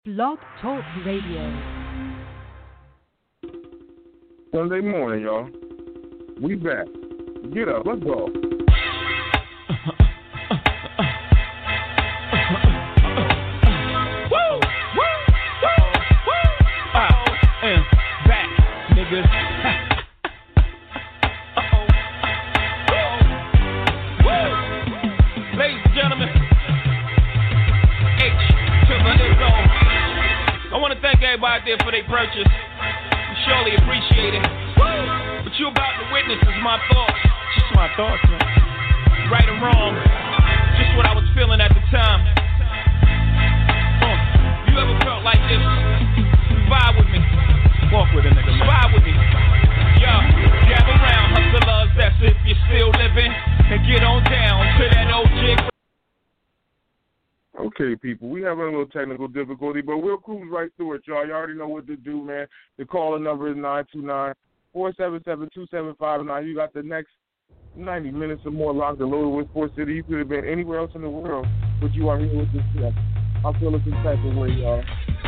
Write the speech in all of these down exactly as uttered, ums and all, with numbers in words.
Blog Talk Radio. Sunday morning, y'all. We back. Get up. Let's go. Out there for their purchase. We surely appreciate it. Woo! What you about to witness is my thoughts. Just my thoughts, man. Right or wrong, just what I was feeling at the time. Uh, you ever felt like this? Vibe with me. Walk with a nigga, man. Vibe with me. Yo, gather round, hustlers, that's if you're still living. And get on down to that old jig. Okay, people, we have a little technical difficulty, but we'll cruise right through it, y'all. You already know what to do, man. The caller number is nine two nine, four seven seven, two seven five nine. You got the next ninety minutes or more locked and loaded with Sports City. You could have been anywhere else in the world, but you are here with this stuff. I feel some type of way, y'all.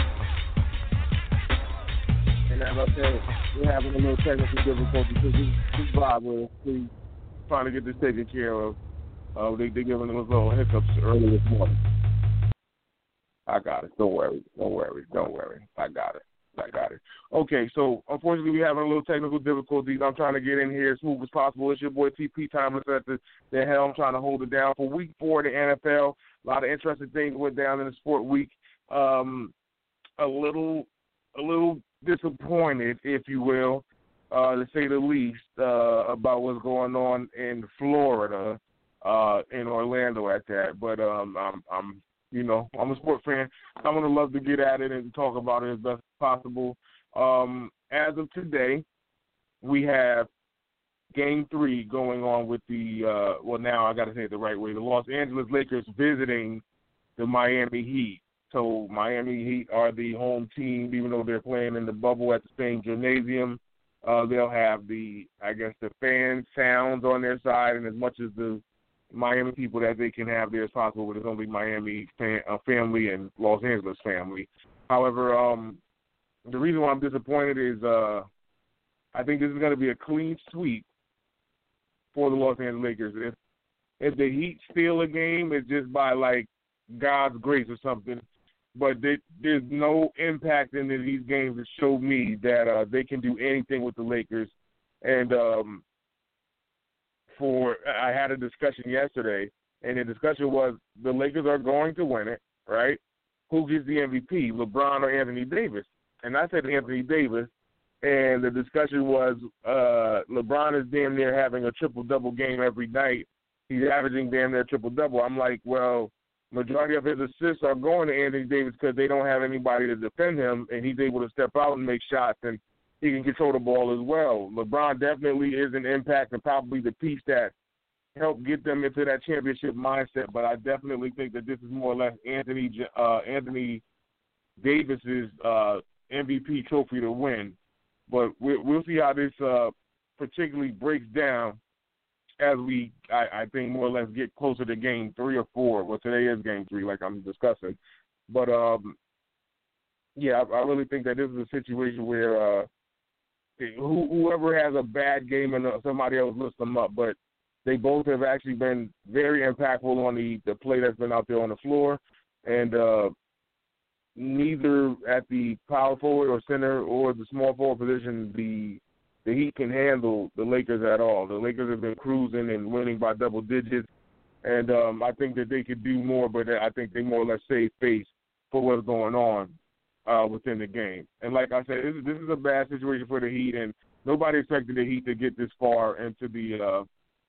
And as I said, we're having a little technical difficulty, so just, just vibe with us, please. Trying to get this taken care of. Uh, they, they're giving us little hiccups early this morning. I got it. Don't worry. Don't worry. Don't worry. I got it. I got it. Okay, so unfortunately we're having a little technical difficulties. I'm trying to get in here as smooth as possible. It's your boy T P Timeless at the, the helm, trying to hold it down for week four of the N F L. A lot of interesting things went down in the sport week. Um, a little, a little disappointed, if you will, uh, to say the least, uh, about what's going on in Florida, uh, in Orlando at that. But um, I'm, I'm You know, I'm a sports fan. I'm going to love to get at it and talk about it as best as possible. Um, as of today, we have game three going on with the, uh, well, now I got to say it the right way, the Los Angeles Lakers visiting the Miami Heat. So Miami Heat are the home team, even though they're playing in the bubble at the same gymnasium. Uh, they'll have the, I guess, the fan sounds on their side, and as much as the Miami people that they can have there as possible, but it's only Miami fan, uh, family and Los Angeles family. However, um, the reason why I'm disappointed is uh, I think this is going to be a clean sweep for the Los Angeles Lakers. If if the Heat steal a game, it's just by, like, God's grace or something. But they, there's no impact in these games that show me that uh, they can do anything with the Lakers. And um For I had a discussion yesterday, and the discussion was the Lakers are going to win it, right? Who gets the M V P, LeBron or Anthony Davis? And I said Anthony Davis, and the discussion was uh, LeBron is damn near having a triple-double game every night. He's averaging damn near triple-double. I'm like, well, majority of his assists are going to Anthony Davis because they don't have anybody to defend him, and he's able to step out and make shots, and he can control the ball as well. LeBron definitely is an impact and probably the piece that helped get them into that championship mindset. But I definitely think that this is more or less Anthony uh, Anthony Davis's uh, M V P trophy to win. But we, we'll see how this uh, particularly breaks down as we, I, I think, more or less get closer to game three or four. Well, today is game three, like I'm discussing. But um, yeah, I, I really think that this is a situation where. Uh, Whoever has a bad game and somebody else lifts them up, but they both have actually been very impactful on the, the play that's been out there on the floor, and uh, neither at the power forward or center or the small forward position the the Heat can handle the Lakers at all. The Lakers have been cruising and winning by double digits, and um, I think that they could do more, but I think they more or less save face for what's going on Uh, within the game. And like I said, this is, this is a bad situation for the Heat, and nobody expected the Heat to get this far into the uh,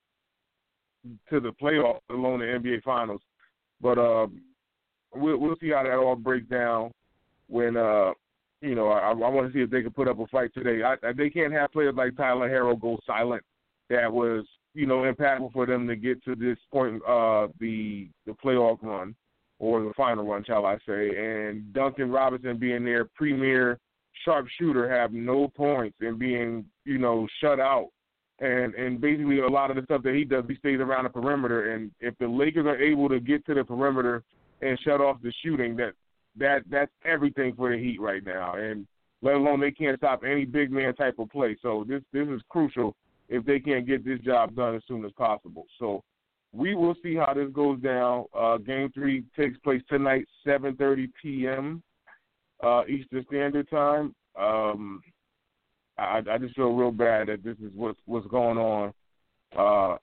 to the playoffs, let alone the N B A Finals. But uh, we'll, we'll see how that all breaks down when, uh, you know, I, I want to see if they can put up a fight today. I, I, they can't have players like Tyler Herro go silent. That was, you know, impactful for them to get to this point, uh, the the playoff run. Or the final run, shall I say, and Duncan Robinson being their premier sharpshooter have no points and being, you know, shut out. And and basically a lot of the stuff that he does, he stays around the perimeter. And if the Lakers are able to get to the perimeter and shut off the shooting, that that that's everything for the Heat right now, and let alone they can't stop any big man type of play. So this this is crucial if they can't get this job done as soon as possible. So we will see how this goes down. Uh, game three takes place tonight, seven thirty p.m. Uh, Eastern Standard Time. Um, I, I just feel real bad that this is what's, what's going on uh,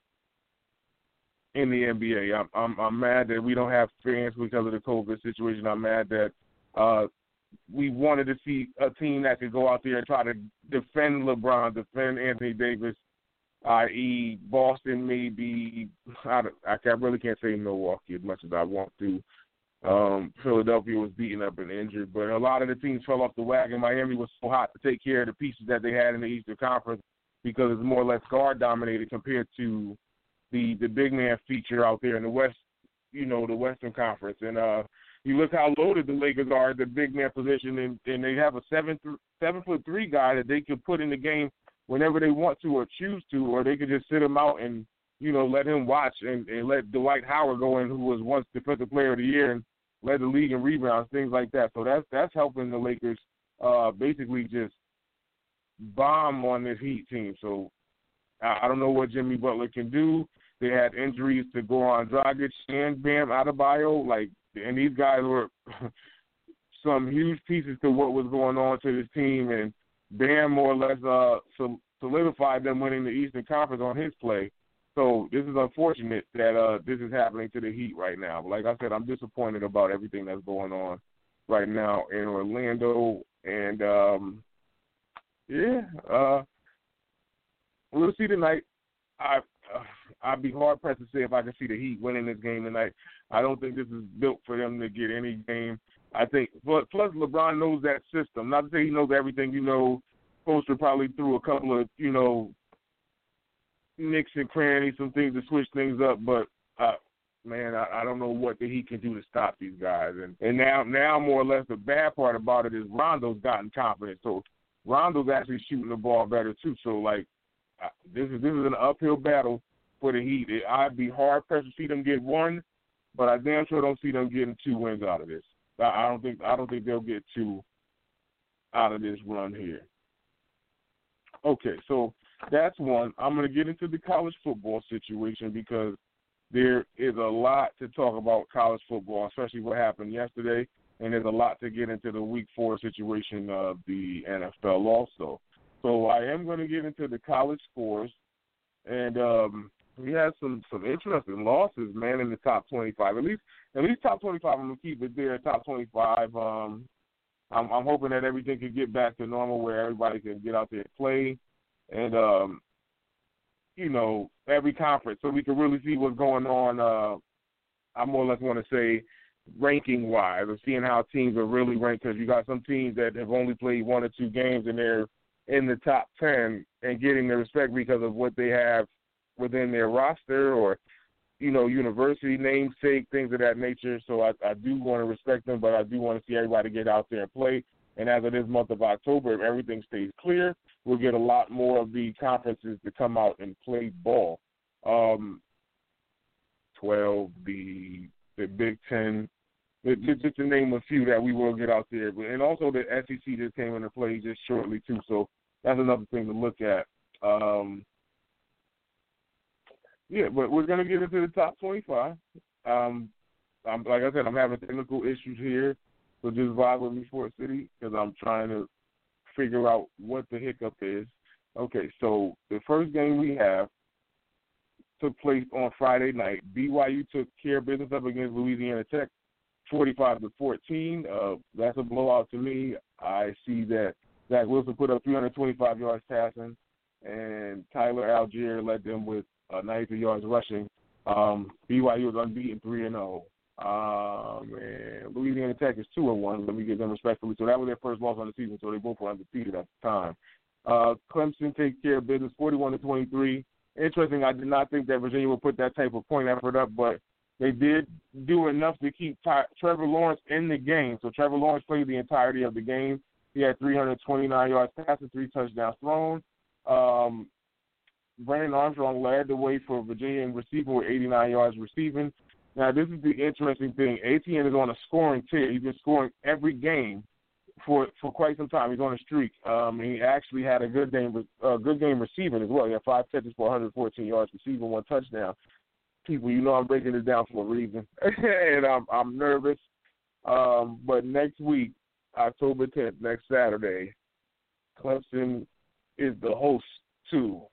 in the N B A. I'm, I'm, I'm mad that we don't have fans because of the COVID situation. I'm mad that uh, we wanted to see a team that could go out there and try to defend LeBron, defend Anthony Davis, that is. Boston maybe. I, I can't, really can't say Milwaukee as much as I want to. Um, Philadelphia was beaten up and injured, but a lot of the teams fell off the wagon. Miami was so hot to take care of the pieces that they had in the Eastern Conference because it's more or less guard dominated compared to the the big man feature out there in the West, you know, the Western Conference. And uh, you look how loaded the Lakers are at the big man position, and, and they have a seven th- seven foot three guy that they could put in the game whenever they want to or choose to, or they could just sit him out and, you know, let him watch and, and let Dwight Howard go in, who was once Defensive Player of the Year and led the league in rebounds, things like that. So that's that's helping the Lakers uh, basically just bomb on this Heat team. So I, I don't know what Jimmy Butler can do. They had injuries to Goran Dragic and Bam Adebayo, like, and these guys were some huge pieces to what was going on to this team. And Bam more or less uh, solidified them winning the Eastern Conference on his play. So this is unfortunate that uh, this is happening to the Heat right now. But like I said, I'm disappointed about everything that's going on right now in Orlando. And, um, yeah, uh, we'll see tonight. I, uh, I'd be hard-pressed to say if I can see the Heat winning this game tonight. I don't think this is built for them to get any game. I think, but plus LeBron knows that system. Not to say he knows everything. You know, Poster probably threw a couple of, you know, nicks and crannies, some things to switch things up, but uh, man, I, I don't know what the Heat can do to stop these guys. And and now, now more or less, the bad part about it is Rondo's gotten confident. So Rondo's actually shooting the ball better too. So like, uh, this is this is an uphill battle for the Heat. It, I'd be hard pressed to see them get one, but I damn sure don't see them getting two wins out of this. I, I don't think I don't think they'll get two out of this run here. Okay, so that's one. I'm going to get into the college football situation because there is a lot to talk about college football, especially what happened yesterday, and there's a lot to get into the week four situation of the N F L also. So I am going to get into the college scores, and um, we had some, some interesting losses, man, in the top twenty-five. At least at least top twenty-five, I'm going to keep it there, top twenty-five. Um, I'm, I'm hoping that everything can get back to normal where everybody can get out there and play. And, um, you know, every conference, so we can really see what's going on, uh, I more or less want to say, ranking-wise, of seeing how teams are really ranked, because you got some teams that have only played one or two games, and they're in the top ten and getting the respect because of what they have within their roster or, you know, university namesake, things of that nature. So I, I do want to respect them, but I do want to see everybody get out there and play. And as of this month of October, if everything stays clear, we'll get a lot more of the conferences to come out and play ball. Um, twelve, the the Big Ten, just to name a few that we will get out there. And also the S E C just came into play just shortly, too. So that's another thing to look at. Um, yeah, but we're going to get into the top twenty-five. Um, I'm, like I said, I'm having technical issues here. So just vibe with me, Fort City, because I'm trying to figure out what the hiccup is. Okay, so the first game we have took place on Friday night. B Y U took care of business up against Louisiana Tech, forty-five to fourteen. Uh, that's a blowout to me. I see that Zach Wilson put up three hundred twenty-five yards passing, and Tyler Algier led them with uh, ninety-three yards rushing. Um, B Y U was unbeaten three and oh. Uh, man, Louisiana Tech is two and one. Let me give them respectfully. So that was their first loss on the season, so they both were undefeated at the time. Uh, Clemson takes care of business, forty-one to twenty-three. Interesting, I did not think that Virginia would put that type of point effort up, but they did do enough to keep Ty- Trevor Lawrence in the game. So Trevor Lawrence played the entirety of the game. He had three hundred twenty-nine yards passing, three touchdowns thrown. Um, Brandon Armstrong led the way for Virginia in receiving with eighty-nine yards receiving. Now, this is the interesting thing. Etienne is on a scoring tear. He's been scoring every game for for quite some time. He's on a streak. Um, he actually had a good game, uh, good game receiving as well. He had five catches for one hundred fourteen yards receiving, one touchdown. People, you know I'm breaking this down for a reason, and I'm I'm nervous. Um, but next week, October tenth, next Saturday, Clemson is the host to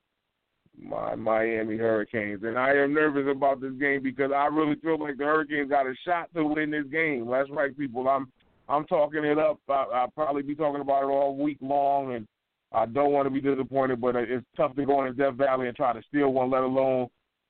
my Miami Hurricanes, and I am nervous about this game because I really feel like the Hurricanes got a shot to win this game. That's right, people. I'm I'm talking it up. I, I'll probably be talking about it all week long, and I don't want to be disappointed, but it's tough to go into Death Valley and try to steal one, let alone,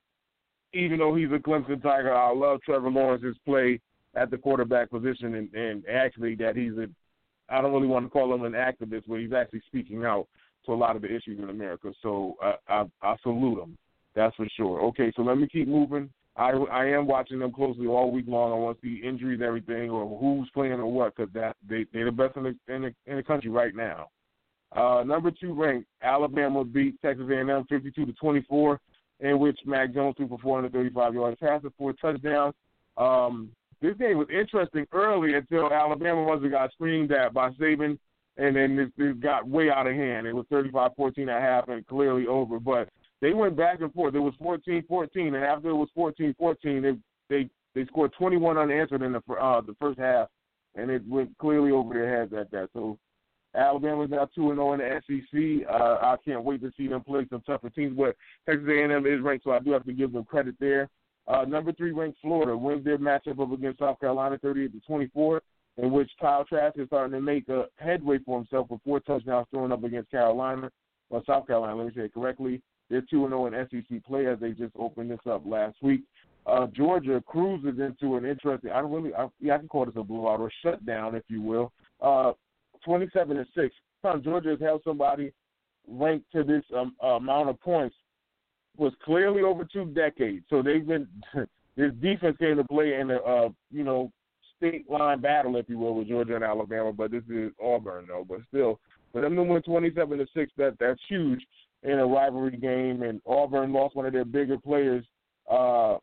even though he's a Clemson Tiger, I love Trevor Lawrence's play at the quarterback position, and, and actually that he's a, I don't really want to call him an activist, but he's actually speaking out to a lot of the issues in America. So I, I, I salute him. That's for sure. Okay, so let me keep moving. I, I am watching them closely all week long. I want to see injuries, everything, or who's playing or what, because that they they're the best in the, in the in the country right now. Uh, number two ranked Alabama beat Texas A and M fifty-two to twenty-four, in which Mac Jones threw for four hundred thirty-five yards, passing for touchdowns. Um, this game was interesting early until Alabama once it got screamed at by Saban, and then this, this got way out of hand. It was thirty-five fourteen at half and clearly over, but they went back and forth. It was fourteen fourteen, and after it was fourteen fourteen, they they, they scored twenty-one unanswered in the uh, the first half, and it went clearly over their heads at that. So Alabama's now two and oh in the S E C. Uh, I can't wait to see them play some tougher teams, but Texas A and M is ranked, so I do have to give them credit there. Uh, number three ranked Florida wins their matchup up against South Carolina thirty-eight to twenty-four, in which Kyle Trask is starting to make a headway for himself with four touchdowns thrown up against Carolina, or South Carolina, let me say it correctly. They're two and oh in S E C play as they just opened this up last week. Uh, Georgia cruises into an interesting, I don't really, I, yeah, I can call this a blowout or shutdown, if you will. Uh, twenty-seven to six. Time Georgia has held somebody ranked to this um, uh, amount of points was clearly over two decades. So they've been, this defense came to play in a, uh, you know, state line battle, if you will, with Georgia and Alabama, but this is Auburn, though. But still, for them to win twenty-seven to six, that that's huge in a rivalry game, and Auburn lost one of their bigger players, uh,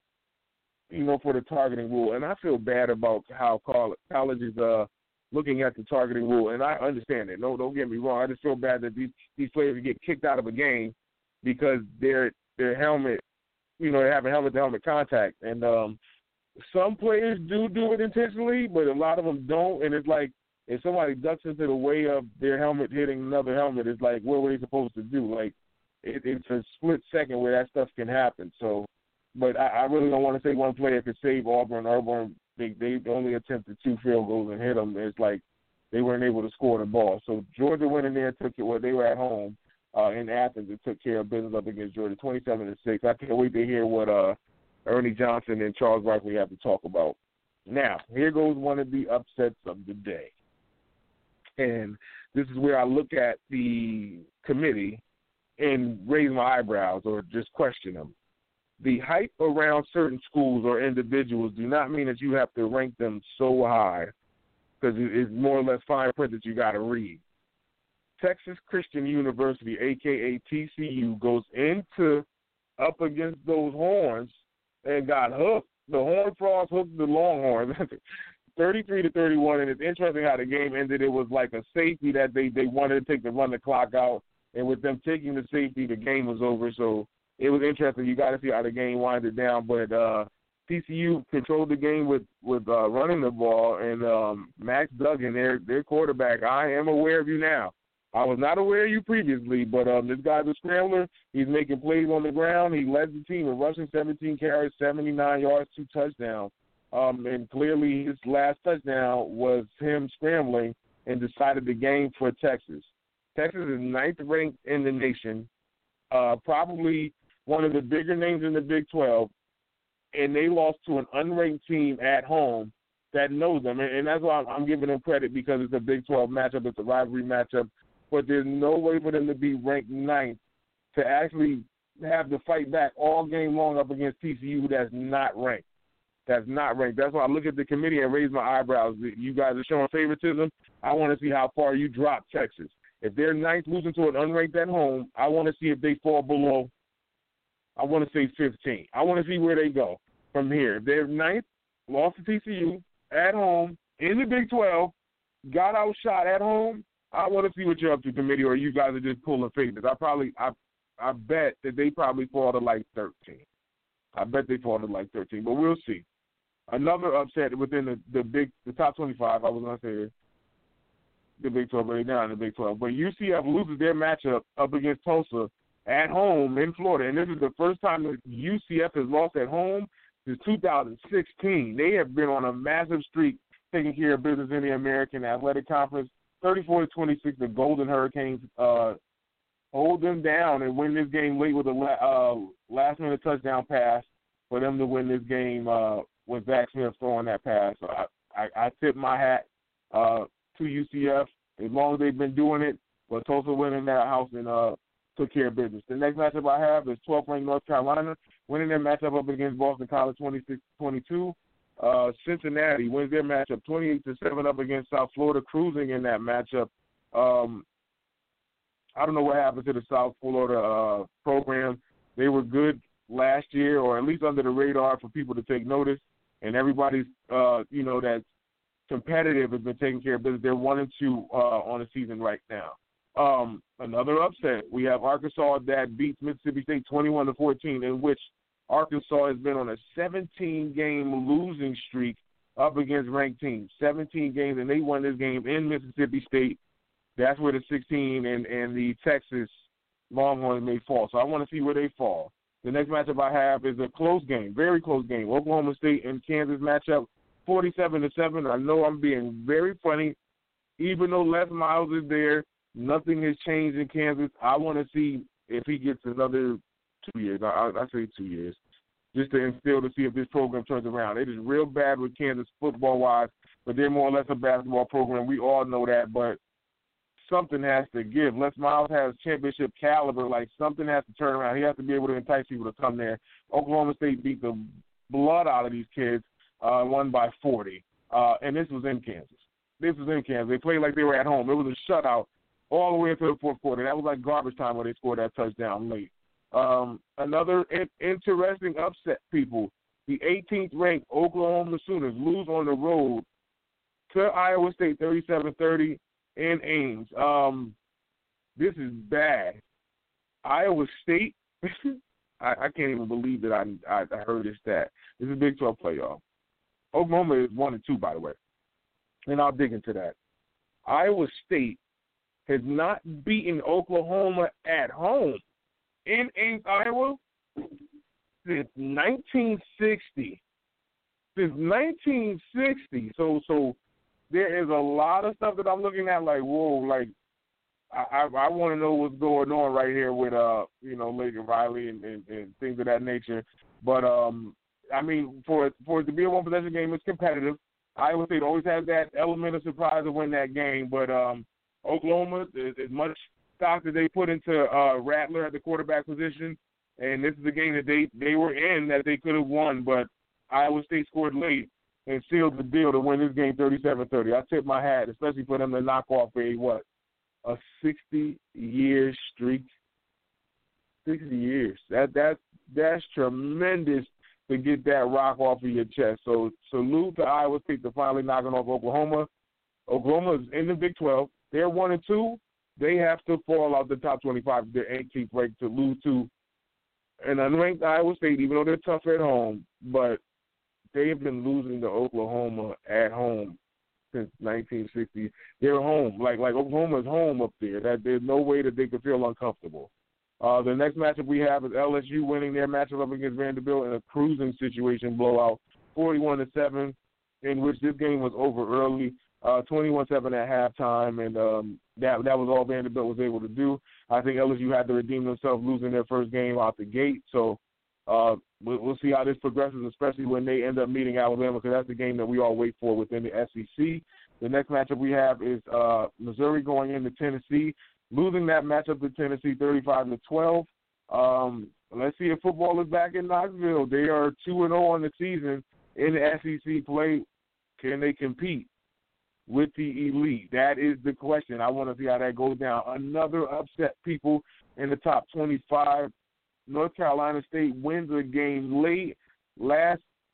you know, for the targeting rule. And I feel bad about how college is uh, looking at the targeting rule, and I understand it. No, don't get me wrong. I just feel bad that these these players get kicked out of a game because their their helmet, you know, they're having helmet-to-helmet contact. And um, some players do do it intentionally, but a lot of them don't. And it's like if somebody ducks into the way of their helmet hitting another helmet, it's like, what were they supposed to do? Like, it, it's a split second where that stuff can happen. So, but I, I really don't want to say one player could save Auburn. Auburn, they, they only attempted two field goals and hit them. It's like they weren't able to score the ball. So Georgia went in there and took it where they were at home uh, in Athens and took care of business up against Georgia, twenty-seven to six. I can't wait to hear what uh, Ernie Johnson and Charles Barkley have to talk about. Now, here goes one of the upsets of the day. And this is where I look at the committee and raise my eyebrows or just question them. The hype around certain schools or individuals do not mean that you have to rank them so high, because it's more or less fine print that you got to read. Texas Christian University, a k a. T C U, goes into up against those Horns and got hooked. The Horned Frogs hooked the Longhorns, thirty-three to thirty-one, and it's interesting how the game ended. It was like a safety that they, they wanted to take to run the clock out, and with them taking the safety, the game was over. So it was interesting. You got to see how the game winded down, but uh, T C U controlled the game with with uh, running the ball, and um, Max Duggan, their their quarterback. I am aware of you now. I was not aware of you previously, but um, this guy's a scrambler. He's making plays on the ground. He led the team in rushing, seventeen carries, seventy-nine yards, two touchdowns. Um, and clearly his last touchdown was him scrambling and decided the game for Texas. Texas is ninth ranked in the nation, uh, probably one of the bigger names in the Big twelve, and they lost to an unranked team at home that knows them. And that's why I'm giving them credit, because it's a Big twelve matchup. It's a rivalry matchup. But there's no way for them to be ranked ninth to actually have to fight back all game long up against T C U that's not ranked. That's not ranked. That's why I look at the committee and raise my eyebrows. You guys are showing favoritism. I want to see how far you drop Texas. If they're ninth losing to an unranked at home, I want to see if they fall below, I want to say fifteen. I want to see where they go. from here. They're ninth, lost to T C U at home in the Big twelve, got outshot at home. I want to see what you're up to, committee, or you guys are just pulling favorites. I probably, I, I bet that they probably fall to like thirteen. I bet they fall to like thirteen, but we'll see. Another upset within the, the big, the top twenty-five. I was gonna say the Big twelve, but they're not in the Big twelve. But U C F loses their matchup up against Tulsa at home in Florida, and this is the first time that U C F has lost at home since two thousand sixteen. They have been on a massive streak taking care of business in the American Athletic Conference. thirty-four to twenty-six, the Golden Hurricanes uh, hold them down and win this game late with a uh, last-minute touchdown pass for them to win this game uh, with Zach Smith throwing that pass. So I, I, I tip my hat uh, to U C F as long as they've been doing it, but Tulsa went in that house and uh, took care of business. The next matchup I have is twelfth-ranked North Carolina, winning their matchup up against Boston College twenty-six to twenty-two. Uh, Cincinnati wins their matchup twenty-eight to seven up against South Florida, cruising in that matchup. Um, I don't know what happened to the South Florida uh, program. They were good last year, or at least under the radar for people to take notice, and everybody's, uh, you know, that's competitive has been taking care of business. They're one and two uh, on the season right now. Um, another upset, we have Arkansas that beats Mississippi State twenty-one to fourteen, in which Arkansas has been on a seventeen-game losing streak up against ranked teams. seventeen games, and they won this game in Mississippi State. That's where the sixteen and, and the Texas Longhorns may fall. So I want to see where they fall. The next matchup I have is a close game, very close game. Oklahoma State and Kansas matchup, forty-seven to seven. I know I'm being very funny. Even though Les Miles is there, nothing has changed in Kansas. I want to see if he gets another two years. I, I say two years, just to instill to see if this program turns around. It is real bad with Kansas football-wise, but they're more or less a basketball program. We all know that, but something has to give. Les Miles has championship caliber. Like, something has to turn around. He has to be able to entice people to come there. Oklahoma State beat the blood out of these kids, uh, won by forty, uh, and this was in Kansas. This was in Kansas. They played like they were at home. It was a shutout all the way into the fourth quarter. That was like garbage time when they scored that touchdown late. Um, another in- interesting upset, people. The eighteenth-ranked Oklahoma Sooners lose on the road to Iowa State thirty-seven thirty in Ames. Um, this is bad. Iowa State, I, I can't even believe that I, I, I heard this stat. This is a Big twelve playoff. Oklahoma is one and two, by the way, and I'll dig into that. Iowa State has not beaten Oklahoma at home in Ames, Iowa, since nineteen sixty. Since nineteen sixty. So, so there is a lot of stuff that I'm looking at like, whoa, like, I, I, I want to know what's going on right here with, uh, you know, Lincoln Riley and, and, and things of that nature. But, um, I mean, for, for it to be a one-possession game, it's competitive. Iowa State always has that element of surprise to win that game. But um, Oklahoma, as much stock that they put into uh, Rattler at the quarterback position, and this is a game that they, they were in that they could have won, but Iowa State scored late and sealed the deal to win this game thirty-seven thirty. I tip my hat, especially for them to knock off a, what, a sixty-year streak. sixty years. That that That's tremendous to get that rock off of your chest. So salute to Iowa State for finally knocking off Oklahoma. Oklahoma is in the Big twelve. They're one and two. They have to fall out the top twenty-five. They're eighteenth ranked to lose to an unranked Iowa State, even though they're tough at home. But they have been losing to Oklahoma at home since nineteen sixty. They're home. Like like Oklahoma's home up there. That there's no way that they could feel uncomfortable. Uh, the next matchup we have is L S U winning their matchup up against Vanderbilt in a cruising situation blowout, forty-one to seven, in which this game was over early, uh, twenty-one seven at halftime, and um, that that was all Vanderbilt was able to do. I think L S U had to redeem themselves losing their first game out the gate, so uh, we'll, we'll see how this progresses, especially when they end up meeting Alabama, because that's the game that we all wait for within the S E C. The next matchup we have is uh, Missouri going into Tennessee, losing that matchup to Tennessee thirty-five to twelve. Um, let's see if football is back in Knoxville. They are two and oh on the season in the S E C play. Can they compete with the elite? That is the question. I want to see how that goes down. Another upset, people, in the top twenty-five. North Carolina State wins a game late, last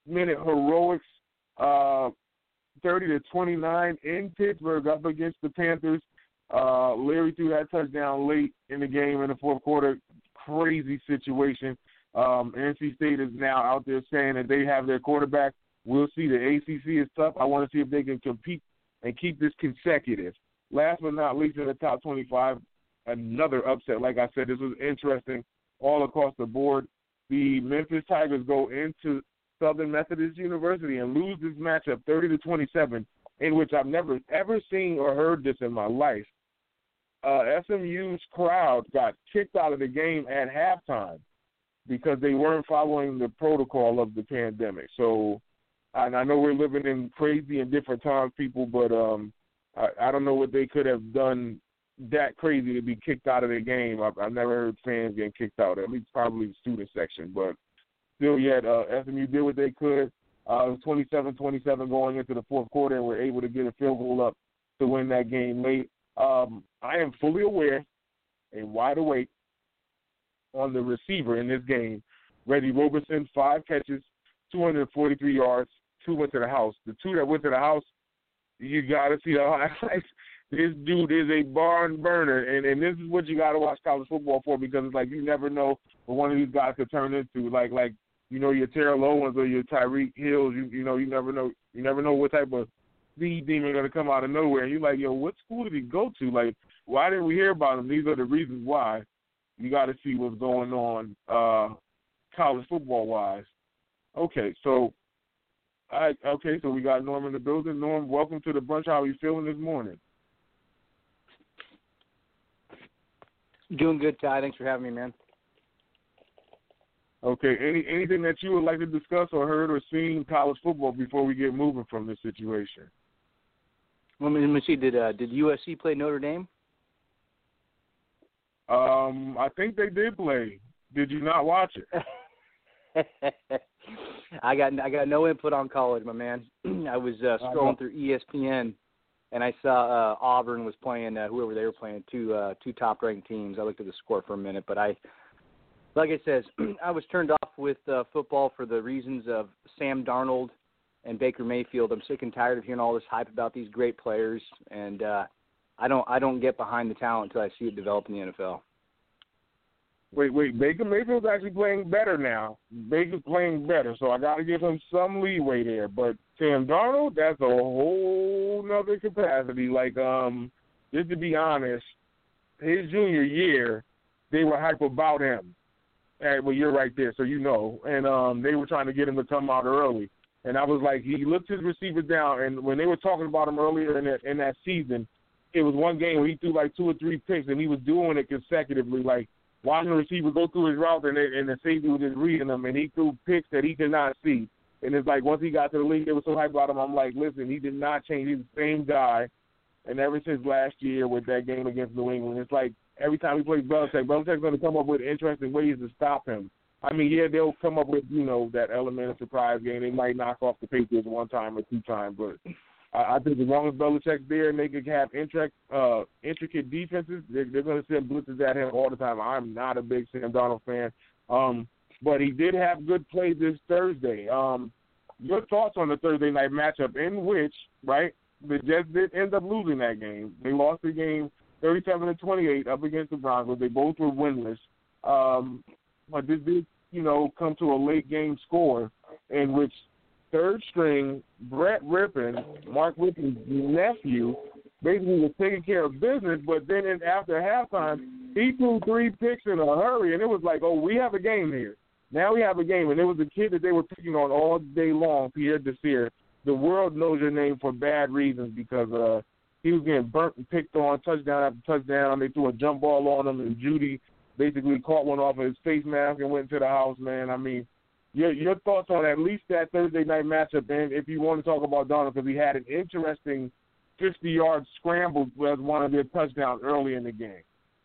minute heroics, uh, thirty to twenty-nine in Pittsburgh up against the Panthers. Uh, Larry threw that touchdown late in the game in the fourth quarter. Crazy situation. Um, N C State is now out there saying that they have their quarterback. We'll see. The A C C is tough. I want to see if they can compete and keep this consecutive. Last but not least, in the top twenty-five, another upset. Like I said, this was interesting all across the board. The Memphis Tigers go into Southern Methodist University and lose this matchup thirty to twenty-seven, in which I've never ever seen or heard this in my life. Uh, S M U's crowd got kicked out of the game at halftime because they weren't following the protocol of the pandemic. So, and I know we're living in crazy and different times, people, but um, I, I don't know what they could have done that crazy to be kicked out of the game. I've, I've never heard fans getting kicked out, at least probably the student section. But still yet, uh, S M U did what they could. Uh, it was twenty-seven twenty-seven going into the fourth quarter, and were able to get a field goal up to win that game late. Um, I am fully aware and wide awake on the receiver in this game. Reggie Roberson, five catches, two hundred forty-three yards, two went to the house. The two that went to the house, you got to see the highlights. This dude is a barn burner, and, and this is what you got to watch college football for, because it's like you never know what one of these guys could turn into. Like, like you know, your Terrell Owens or your Tyreek Hills, you, you know, you never know. You never know what type of speed demon going to come out of nowhere. And you're like, yo, what school did he go to? Like, why didn't we hear about him? These are the reasons why. You got to see what's going on uh, college football-wise. Okay, so I okay, so we got Norm in the building. Norm, welcome to the brunch. How are you feeling this morning? Doing good, Ty. Thanks for having me, man. Okay, any anything that you would like to discuss or heard or seen college football before we get moving from this situation? Let me, let me see. Did uh, did U S C play Notre Dame? Um, I think they did play. Did you not watch it? I got I got no input on college, my man. I was uh, scrolling through E S P N, and I saw uh, Auburn was playing uh, whoever they were playing, two uh, two top-ranked teams. I looked at the score for a minute, but I, like I said, I was turned off with uh, football for the reasons of Sam Darnold and Baker Mayfield. I'm sick and tired of hearing all this hype about these great players, and uh, I don't I don't get behind the talent until I see it develop in the N F L. Wait, wait, Baker Mayfield's actually playing better now. Baker's playing better, so I got to give him some leeway there. But Sam Darnold, that's a whole nother capacity. Like, um, just to be honest, his junior year, they were hype about him. And, well, you're right there, so you know. And um, they were trying to get him to come out early. And I was like, he looked his receiver down, and when they were talking about him earlier in that, in that season, it was one game where he threw like two or three picks, and he was doing it consecutively, like, watching the receiver go through his route, and, they, and the safety was just reading him, and he threw picks that he did not see. And it's like once he got to the league, they were so hyped about him. I'm like, listen, he did not change. He's the same guy. And ever since last year with that game against New England, it's like every time he plays Belichick, Belichick's going to come up with interesting ways to stop him. I mean, yeah, they'll come up with, you know, that element of surprise game. They might knock off the Patriots one time or two times, but I, I think as long as Belichick's there and they can have intric, uh, intricate defenses, they're, they're going to send blitzes at him all the time. I'm not a big Sam Darnold fan, um, but he did have good play this Thursday. Um, your thoughts on the Thursday night matchup in which, right, the Jets did end up losing that game. They lost the game thirty-seven to twenty-eight up against the Broncos. They both were winless. Um, but this did, you know, come to a late game score in which third string Brett Rippon, Mark Rippon's nephew, basically was taking care of business, but then in, after halftime, he threw three picks in a hurry, and it was like, oh, we have a game here. Now we have a game, and it was a kid that they were picking on all day long, Pierre Desir. The world knows your name for bad reasons because uh, he was getting burnt and picked on touchdown after touchdown. They threw a jump ball on him, and Judy basically caught one off of his face mask and went into the house, man. I mean, your your thoughts on at least that Thursday night matchup, and if you want to talk about Darnold, because he had an interesting fifty-yard scramble as one of their touchdowns early in the game.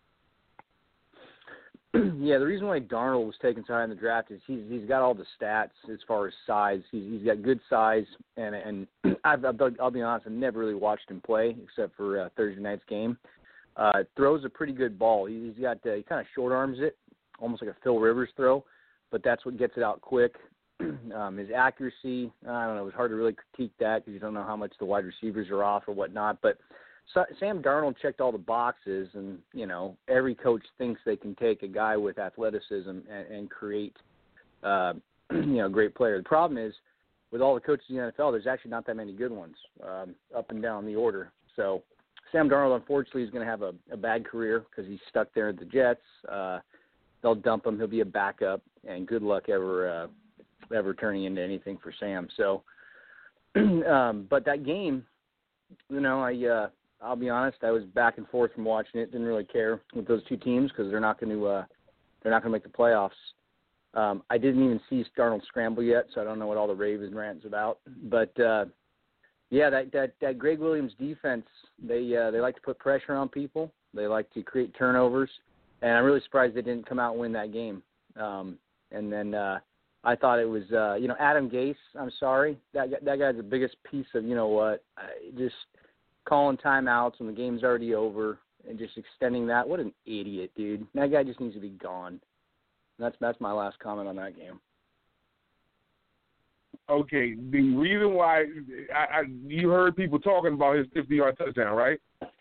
Yeah, the reason why Darnold was taken so high in the draft is he's he's got all the stats as far as size. He's he's got good size, and and I've, I've, I'll be honest, I've never really watched him play except for uh, Thursday night's game. Uh, throws a pretty good ball. He, he's got uh, he kind of short arms it, almost like a Phil Rivers throw, but that's what gets it out quick. um, his accuracy, I don't know, it was hard to really critique that because you don't know how much the wide receivers are off or whatnot. But Sam Darnold checked all the boxes, and, you know, every coach thinks they can take a guy with athleticism and, and create, uh, you know, a great player. The problem is, with all the coaches in the N F L, there's actually not that many good ones um, up and down the order. So Sam Darnold, unfortunately, is going to have a, a bad career because he's stuck there at the Jets. Uh, they'll dump him. He'll be a backup, and good luck ever uh, ever turning into anything for Sam. So, um, but that game, you know, I uh, I'll be honest, I was back and forth from watching it. Didn't really care with those two teams because they're not going to uh, they're not going to make the playoffs. Um, I didn't even see Darnold scramble yet, so I don't know what all the raves and rants about. But uh, yeah, that, that that Greg Williams defense, they uh, they like to put pressure on people. They like to create turnovers, and I'm really surprised they didn't come out and win that game. Um, and then uh, I thought it was, uh, you know, Adam Gase. I'm sorry, that that guy's the biggest piece of, you know what, I, just calling timeouts when the game's already over and just extending that. What an idiot, dude! That guy just needs to be gone. That's that's my last comment on that game. Okay, the reason why I, I you heard people talking about his fifty-yard touchdown, right?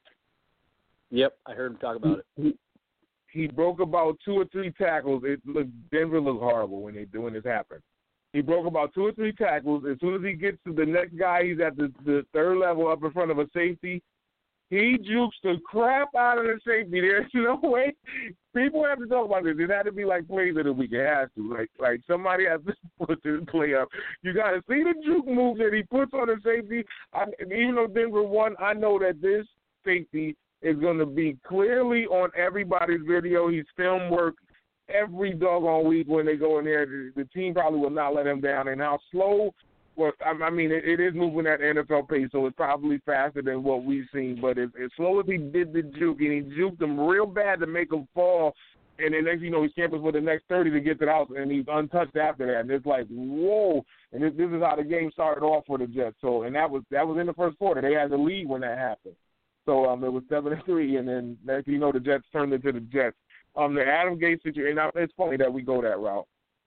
Yep, I heard him talk about it. He, he broke about two or three tackles. It looked Denver looked horrible when they when this happened. He broke about two or three tackles. As soon as he gets to the next guy, he's at the, the third level up in front of a safety. He jukes the crap out of the safety. There's no way. People have to talk about this. It had to be like plays of the week. It has to. Like, like somebody has to put this play up. You got to see the juke move that he puts on the safety. I, even though Denver won, I know that this safety is going to be clearly on everybody's video. He's film work every doggone week when they go in there. The, the team probably will not let him down. And how slow. Well, I mean, it, it is moving at N F L pace, so it's probably faster than what we've seen. But as, as slow as he did the juke, and he juked him real bad to make him fall, and then next you know, he's camping for the next thirty to get to the house, and he's untouched after that. And it's like, whoa! And this, this is how the game started off for the Jets. So, and that was that was in the first quarter. They had the lead when that happened. So um, it was seven to three, and then next you know, the Jets turned into the Jets. Um, the Adam Gase situation. And it's funny that we go that route.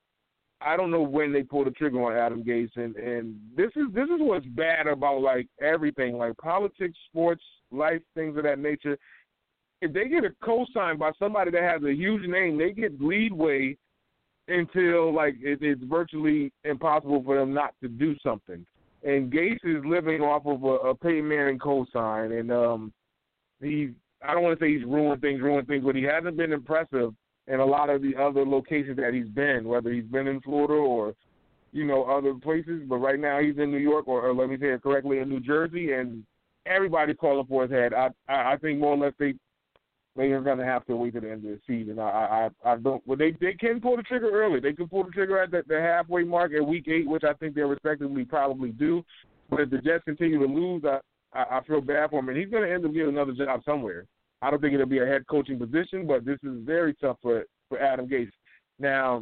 I don't know when they pulled the trigger on Adam Gase, and, and this is this is what's bad about like everything, like politics, sports, life, things of that nature. If they get a co-sign by somebody that has a huge name, they get leadway until like it, it's virtually impossible for them not to do something. And Gase is living off of a, a Peyton Manning co-sign, and um, he I don't want to say he's ruined things, ruined things, but he hasn't been impressive in a lot of the other locations that he's been, whether he's been in Florida or, you know, other places. But right now he's in New York, or, or let me say it correctly, in New Jersey, and everybody's calling for his head. I I, I think more or less they they are going to have to wait to the end of the season. I I, I don't. Well, they they can pull the trigger early. They can pull the trigger at the, the halfway mark at week eight, which I think they respectively probably do. But if the Jets continue to lose, I I, I feel bad for him, and he's going to end up getting another job somewhere. I don't think it'll be a head coaching position, but this is very tough for, for Adam Gase. Now,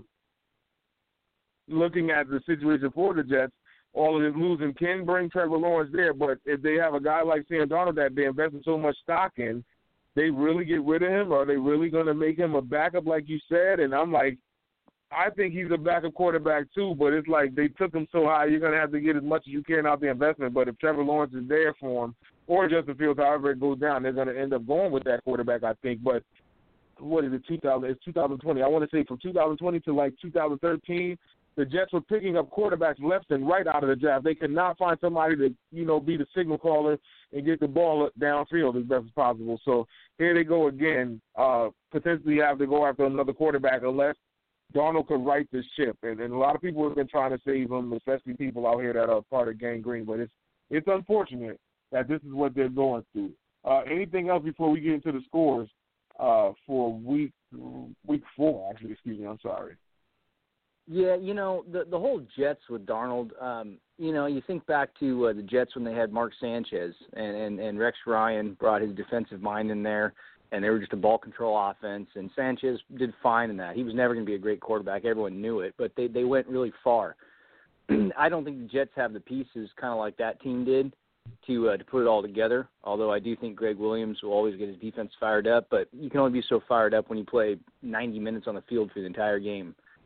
looking at the situation for the Jets, all of this losing can bring Trevor Lawrence there, but if they have a guy like Sam Darnold that they invested so much stock in, they really get rid of him? Are they really going to make him a backup like you said? And I'm like, I think he's a backup quarterback too, but it's like they took him so high, you're going to have to get as much as you can out the investment. But if Trevor Lawrence is there for him, or Justin Fields, however it goes down, they're going to end up going with that quarterback, I think. But what is it, two thousand? It's two thousand twenty. I want to say from two thousand twenty to like two thousand thirteen, the Jets were picking up quarterbacks left and right out of the draft. They could not find somebody to, you know, be the signal caller and get the ball downfield as best as possible. So here they go again, uh, potentially have to go after another quarterback unless Darnold could right this ship. And, and a lot of people have been trying to save him, especially people out here that are part of Gang Green. But it's it's unfortunate that this is what they're going through. Uh, anything else before we get into the scores uh, for week week four? Actually, excuse me. I'm sorry. Yeah, you know, the the whole Jets with Darnold, um, you know, you think back to uh, the Jets when they had Mark Sanchez and, and, and Rex Ryan brought his defensive mind in there, and they were just a ball control offense, and Sanchez did fine in that. He was never going to be a great quarterback. Everyone knew it, but they, they went really far. I don't think the Jets have the pieces kind of like that team did to uh, to put it all together, although I do think Greg Williams will always get his defense fired up, but you can only be so fired up when you play ninety minutes on the field for the entire game.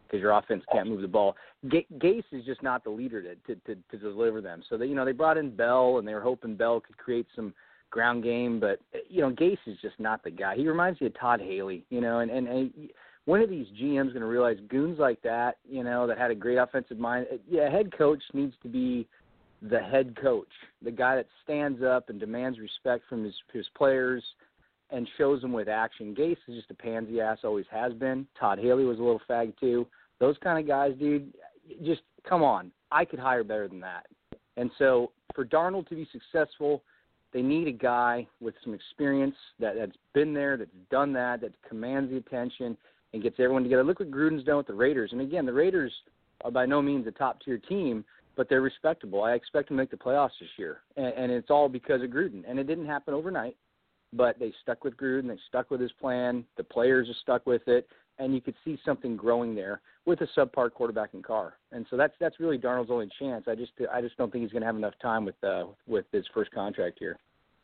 because your offense can't move the ball. G- Gase is just not the leader to, to to to deliver them. So they, you know, they brought in Bell, and they were hoping Bell could create some ground game, but you know, Gase is just not the guy. He reminds me of Todd Haley, you know, and and, and when are these G Ms going to realize goons like that, you know, that had a great offensive mind? Yeah, a head coach needs to be the head coach, the guy that stands up and demands respect from his his players and shows them with action. Gase is just a pansy ass, always has been. Todd Haley was a little fag too. Those kind of guys, dude, just come on. I could hire better than that. And so for Darnold to be successful, they need a guy with some experience that, that's been there, that's done that, that commands the attention and gets everyone together. Look what Gruden's done with the Raiders. And, again, the Raiders are by no means a top-tier team, but they're respectable. I expect them to make the playoffs this year, and, and it's all because of Gruden. And it didn't happen overnight, but they stuck with Gruden. They stuck with his plan. The players are stuck with it, and you could see something growing there with a subpar quarterback in Carr. And so that's that's really Darnold's only chance. I just I just don't think he's going to have enough time with uh, with his first contract here.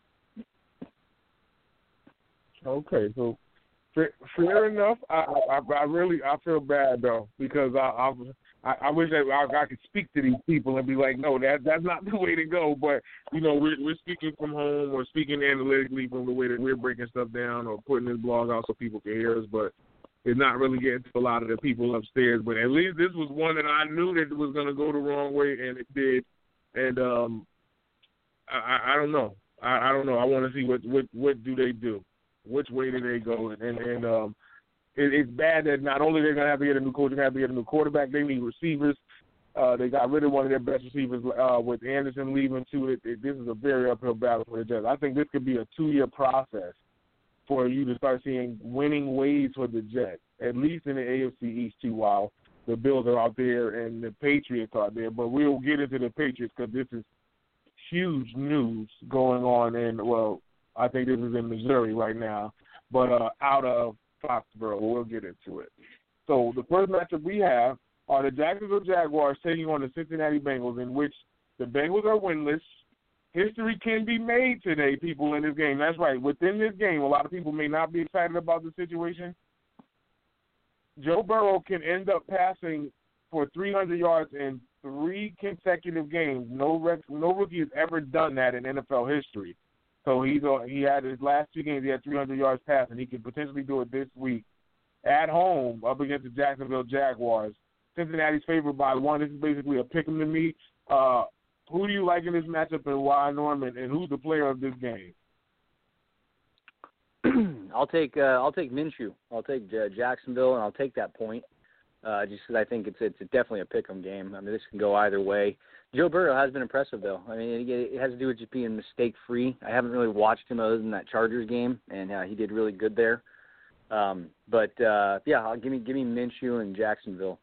Okay, so fair, fair enough. I, I I really I feel bad though because I I, I wish that I, I could speak to these people and be like, no, that that's not the way to go. But you know, we're we're speaking from home or speaking analytically from the way that we're breaking stuff down or putting this blog out so people can hear us, but it's not really getting to a lot of the people upstairs. But at least this was one that I knew that it was going to go the wrong way, and it did. And um, I, I don't know. I, I don't know. I want to see what, what what do they do. Which way do they go? And, and um, it, it's bad that not only they're going to have to get a new coach, they're going to have to get a new quarterback. They need receivers. Uh, they got rid of one of their best receivers uh, with Anderson leaving, too. It, it, this is a very uphill battle for the Jets. I think this could be a two-year process for you to start seeing winning ways for the Jets, at least in the A F C East, too, while the Bills are out there and the Patriots are there. But we'll get into the Patriots because this is huge news going on in, well, I think this is in Missouri right now, but uh, out of Foxborough. We'll get into it. So the first matchup we have are the Jacksonville Jaguars taking on the Cincinnati Bengals, in which the Bengals are winless. History can be made today, people, in this game. That's right. Within this game, a lot of people may not be excited about the situation. Joe Burrow can end up passing for three hundred yards in three consecutive games. No rec- no rookie has ever done that in N F L history. So he's uh, he had his last two games, he had three hundred yards passing. He could potentially do it this week at home up against the Jacksonville Jaguars. Cincinnati's favored by one. This is basically a pick 'em to me. Uh, who do you like in this matchup and why, Norman, and who's the player of this game? I'll take uh, I'll take Minshew. I'll take uh, Jacksonville, and I'll take that point uh, just because I think it's it's definitely a pick 'em game. I mean, this can go either way. Joe Burrow has been impressive, though. I mean, it, it has to do with just being mistake-free. I haven't really watched him other than that Chargers game, and uh, he did really good there. Um, but, uh, yeah, I'll, give me give me Minshew and Jacksonville.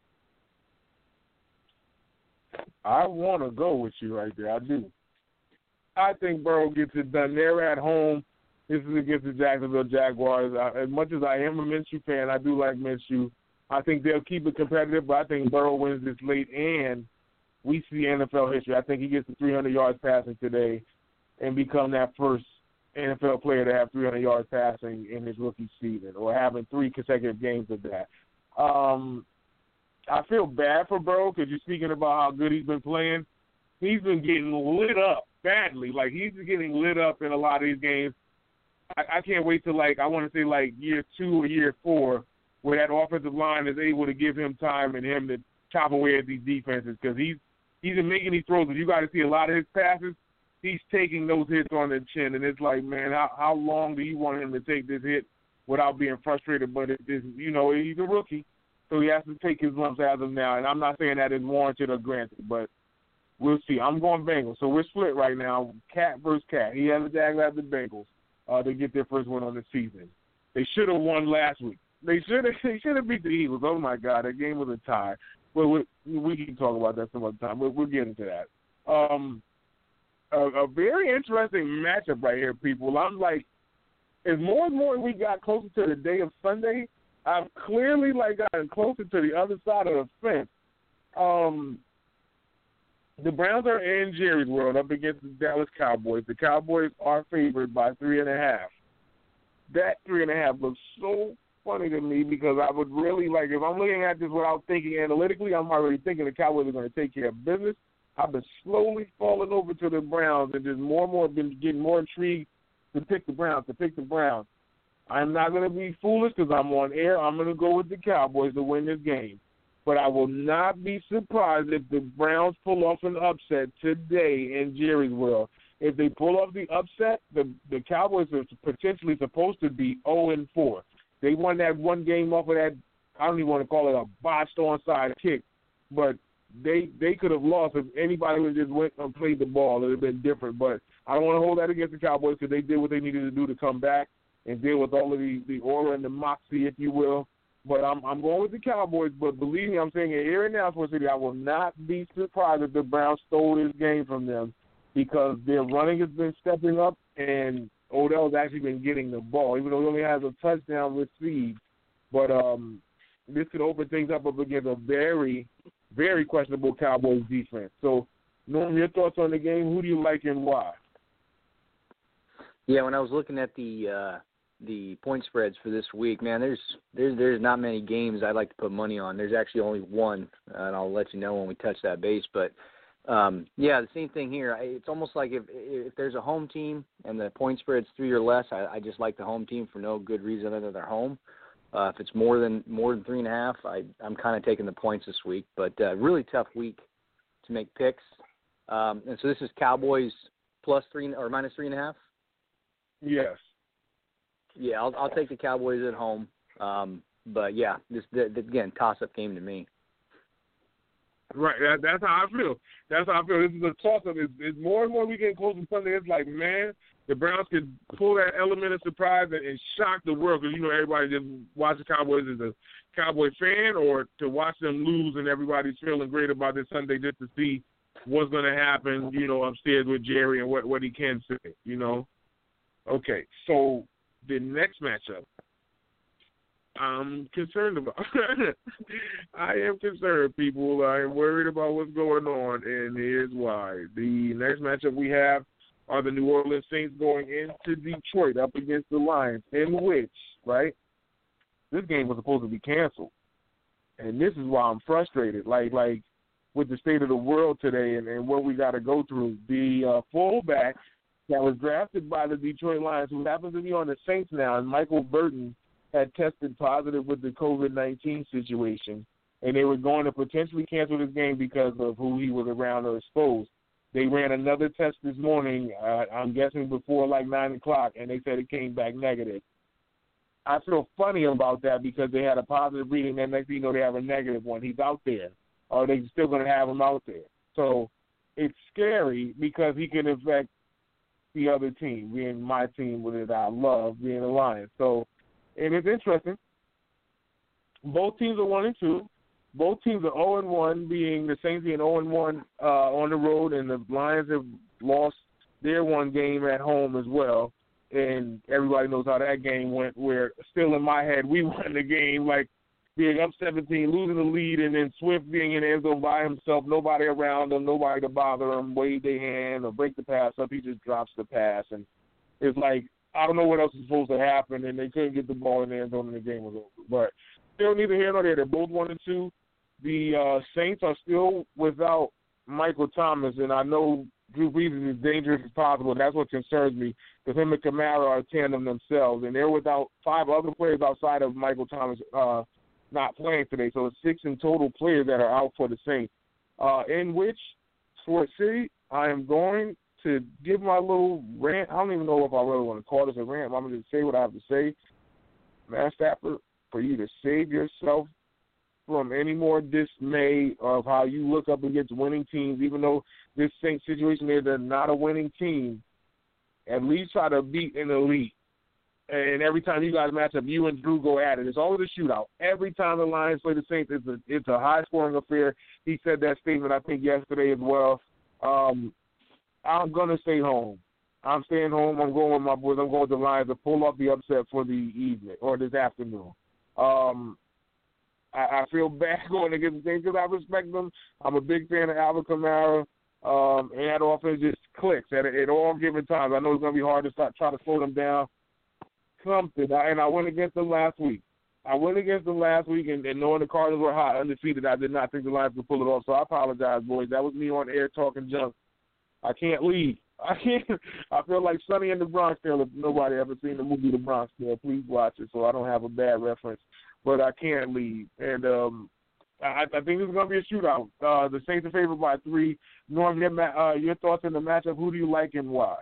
I want to go with you right there. I do. I think Burrow gets it done. They're at home. This is against the Jacksonville Jaguars. I, as much as I am a Minshew fan, I do like Minshew. I think they'll keep it competitive, but I think Burrow wins this late, and we see N F L history. I think he gets the three hundred yards passing today and become that first N F L player to have three hundred yards passing in his rookie season or having three consecutive games of that. Um, I feel bad for Burrow because you're speaking about how good he's been playing. He's been getting lit up badly. Like, he's getting lit up in a lot of these games. I, I can't wait till, like, I want to say, like, year two or year four where that offensive line is able to give him time and him to chop away at these defenses because he's, he's been making these throws. And you got to see a lot of his passes. He's taking those hits on the chin, and it's like, man, how how long do you want him to take this hit without being frustrated? But, it, it, you know, he's a rookie, so he has to take his lumps as of now. And I'm not saying that is warranted or granted, but we'll see. I'm going Bengals. So we're split right now, Cat versus Cat. He has the Jaguars, have the Bengals uh, to get their first win on the season. They should have won last week. They should have they should have beat the Eagles. Oh, my God, that game was a tie. Well, we, we can talk about that some other time. We'll, we'll get into that. Um, a, a very interesting matchup right here, people. I'm like, as more and more we got closer to the day of Sunday, I've clearly like gotten closer to the other side of the fence. Um, the Browns are in Jerry's world up against the Dallas Cowboys. The Cowboys are favored by three and a half. That three and a half looks so funny to me because I would really like, if I'm looking at this without thinking analytically, I'm already thinking the Cowboys are going to take care of business. I've been slowly falling over to the Browns and just more and more been getting more intrigued to pick the Browns, to pick the Browns. I'm not going to be foolish because I'm on air. I'm going to go with the Cowboys to win this game. But I will not be surprised if the Browns pull off an upset today in Jerrysville. If they pull off the upset, the, the Cowboys are potentially supposed to be oh and four. They won that one game off of that, I don't even want to call it a botched onside kick, but they they could have lost if anybody would just went and played the ball. It would have been different. But I don't want to hold that against the Cowboys because they did what they needed to do to come back and deal with all of the, the aura and the moxie, if you will. But I'm I'm going with the Cowboys. But believe me, I'm saying it here and now, Sports City, I will not be surprised if the Browns stole this game from them because their running has been stepping up and Odell's actually been getting the ball, even though he only has a touchdown received. But um, this could open things up up against a very, very questionable Cowboys defense. So, Norm, your thoughts on the game? Who do you like and why? Yeah, when I was looking at the uh, the point spreads for this week, man, there's there's there's not many games I'd like to put money on. There's actually only one, and I'll let you know when we touch that base. But um, yeah, the same thing here. It's almost like if if there's a home team and the point spread's three or less, I, I just like the home team for no good reason other than they're home. Uh, if it's more than more than three and a half, I, I'm kind of taking the points this week. But uh, really tough week to make picks. Um, and so this is Cowboys plus three or minus three and a half. Yes. Yeah, I'll, I'll take the Cowboys at home. Um, but yeah, this the, the, again toss-up game to me. Right, that, that's how I feel. That's how I feel. This is a toss-up. It's, it's more and more we get close to Sunday. It's like, man, the Browns could pull that element of surprise and, and shock the world because, you know, everybody just watches Cowboys as a Cowboy fan or to watch them lose and everybody's feeling great about this Sunday just to see what's going to happen, you know, upstairs with Jerry and what, what he can say, you know. Okay, so the next matchup I'm concerned about. I am concerned, people. I am worried about what's going on, and here's why. The next matchup we have are the New Orleans Saints going into Detroit up against the Lions, in which, right, this game was supposed to be canceled. And this is why I'm frustrated. Like, like with the state of the world today and, and what we got to go through, the uh, fullback that was drafted by the Detroit Lions, who happens to be on the Saints now, and Michael Burton, had tested positive with the COVID nineteen situation, and they were going to potentially cancel this game because of who he was around or exposed. They ran another test this morning, uh, I'm guessing before like nine o'clock, and they said it came back negative. I feel funny about that because they had a positive reading, and next thing you know, they have a negative one. He's out there, or they're still going to have him out there. So it's scary because he can affect the other team, being my team, with it I love, being the Lions. So, and it's interesting. Both teams are one and two. Both teams are zero and one, being the Saints being zero and one uh, on the road, and the Lions have lost their one game at home as well. And everybody knows how that game went. Where still in my head, we won the game, like being up seventeen, losing the lead, and then Swift being in the end zone by himself, nobody around him, nobody to bother him, wave their hand or break the pass up. He just drops the pass, and it's like, I don't know what else is supposed to happen, and they couldn't get the ball in the end zone, and the game was over. But still, neither here nor there. They're both one and two. The uh, Saints are still without Michael Thomas, and I know Drew Brees is as dangerous as possible, and that's what concerns me, because him and Kamara are a tandem themselves, and they're without five other players outside of Michael Thomas uh, not playing today. So it's six in total players that are out for the Saints, uh, in which, Sports City, I am going to give my little rant. I don't even know if I really want to call this a rant. I'm going to say what I have to say. Matt Stafford, for you to save yourself from any more dismay of how you look up against winning teams, even though this Saints situation there, they're not a winning team, at least try to beat an elite. And every time you guys match up, you and Drew go at it. It's always a shootout. Every time the Lions play the Saints, it's a, it's a high-scoring affair. He said that statement, I think, yesterday as well. Um, I'm going to stay home. I'm staying home. I'm going with my boys. I'm going with the Lions to pull off the upset for the evening or this afternoon. Um, I, I feel bad going against the Saints because I respect them. I'm a big fan of Alvin Kamara. Um, and that offense just clicks at, at all given times. I know it's going to be hard to start, try to slow them down. Something. And I went against them last week. I went against them last week, and, and knowing the Cardinals were hot, undefeated, I did not think the Lions could pull it off. So I apologize, boys. That was me on air talking junk. I can't leave. I can't. I feel like Sonny in the Bronx Tale. If nobody ever seen the movie The Bronx Tale, please watch it. So I don't have a bad reference, but I can't leave. And um, I, I think this is going to be a shootout. Uh, the Saints are favored by three. Norm, your, uh, your thoughts on the matchup? Who do you like and why?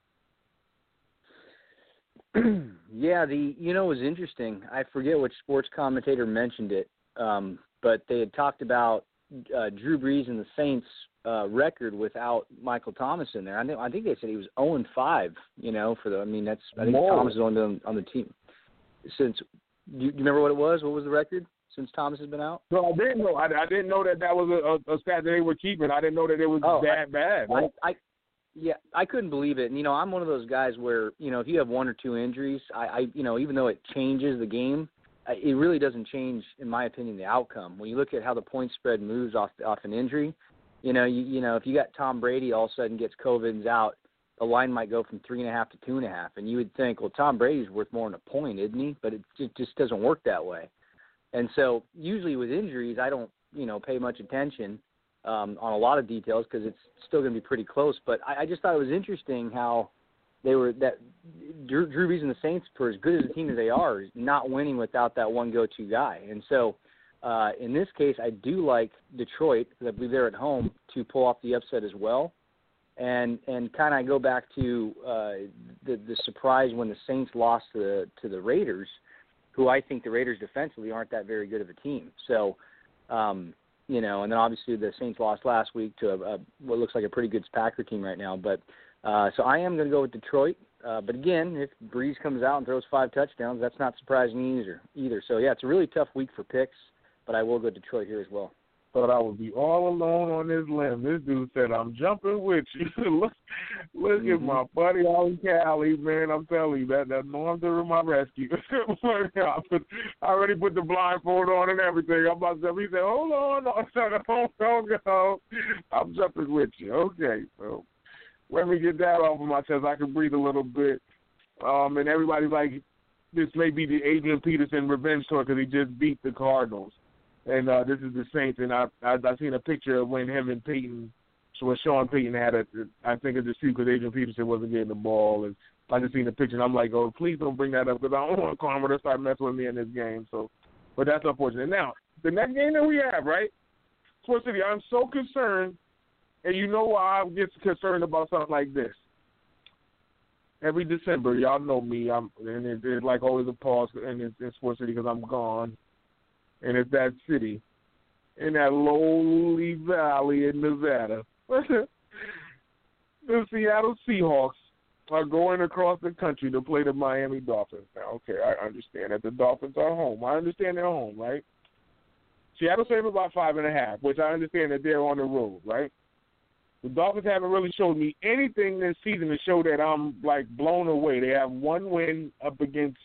Yeah, the you know it was interesting. I forget which sports commentator mentioned it, um, but they had talked about uh, Drew Brees and the Saints' uh, record without Michael Thomas in there. I think I think they said he was zero and five. You know, for the I mean that's I think Whoa. Thomas is on the on the team since. Do you, do you remember what it was? What was the record since Thomas has been out? No, I didn't know. I, I didn't know that that was a, a, a stat that they were keeping. I didn't know that it was oh, that I, bad. Right? I, I Yeah, I couldn't believe it. And, you know, I'm one of those guys where, you know, if you have one or two injuries, I, I you know, even though it changes the game, it really doesn't change, in my opinion, the outcome. When you look at how the point spread moves off off an injury, you know, you, you know, if you got Tom Brady all of a sudden gets COVID and's out, the line might go from three and a half to two and a half. And you would think, well, Tom Brady's worth more than a point, isn't he? But it, it just doesn't work that way. And so usually with injuries, I don't, you know, pay much attention Um, on a lot of details because it's still going to be pretty close. But I, I just thought it was interesting how they were that Drew, Drew Brees and the Saints, for as good as a team as they are, is not winning without that one go-to guy. And so uh, in this case, I do like Detroit, because I believe they're at home, to pull off the upset as well. And and kind of go back to uh, the the surprise when the Saints lost to the, to the Raiders, who I think the Raiders defensively aren't that very good of a team. So. Um, You know, and then obviously the Saints lost last week to a, a, what looks like a pretty good Packer team right now. But uh, so I am going to go with Detroit. Uh, but again, if Brees comes out and throws five touchdowns, that's not surprising either. Either. So yeah, it's a really tough week for picks. But I will go Detroit here as well. Thought I would be all alone on this limb. This dude said, "I'm jumping with you." look, look mm-hmm. at my buddy Ollie Cali, man. I'm telling you that that Norm's to my rescue. I, put, I already put the blindfold on and everything. I'm about to. He said, "Hold on, don't, don't go. I'm jumping with you." Okay, so let me get that off of my chest. I can breathe a little bit. Um, and everybody's like, "This may be the Adrian Peterson revenge tour because he just beat the Cardinals." And uh, this is the Saints, and I I I seen a picture of when him and Peyton, so when Sean Payton had a, I think it's a dispute because Adrian Peterson wasn't getting the ball, and I just seen the picture, and I'm like, oh, please don't bring that up because I don't want Karma to start messing with me in this game. So, but that's unfortunate. Now, the next game that we have, right, Sports City, I'm so concerned, and you know why I get concerned about something like this. Every December, y'all know me, I'm, and it, it's like always a pause in, in Sports City because I'm gone. And it's that city in that lowly valley in Nevada. The Seattle Seahawks are going across the country to play the Miami Dolphins. Now, okay, I understand that the Dolphins are home. I understand they're home, right? Seattle's favored by five and a half, which I understand that they're on the road, right? The Dolphins haven't really showed me anything this season to show that I'm, like, blown away. They have one win up against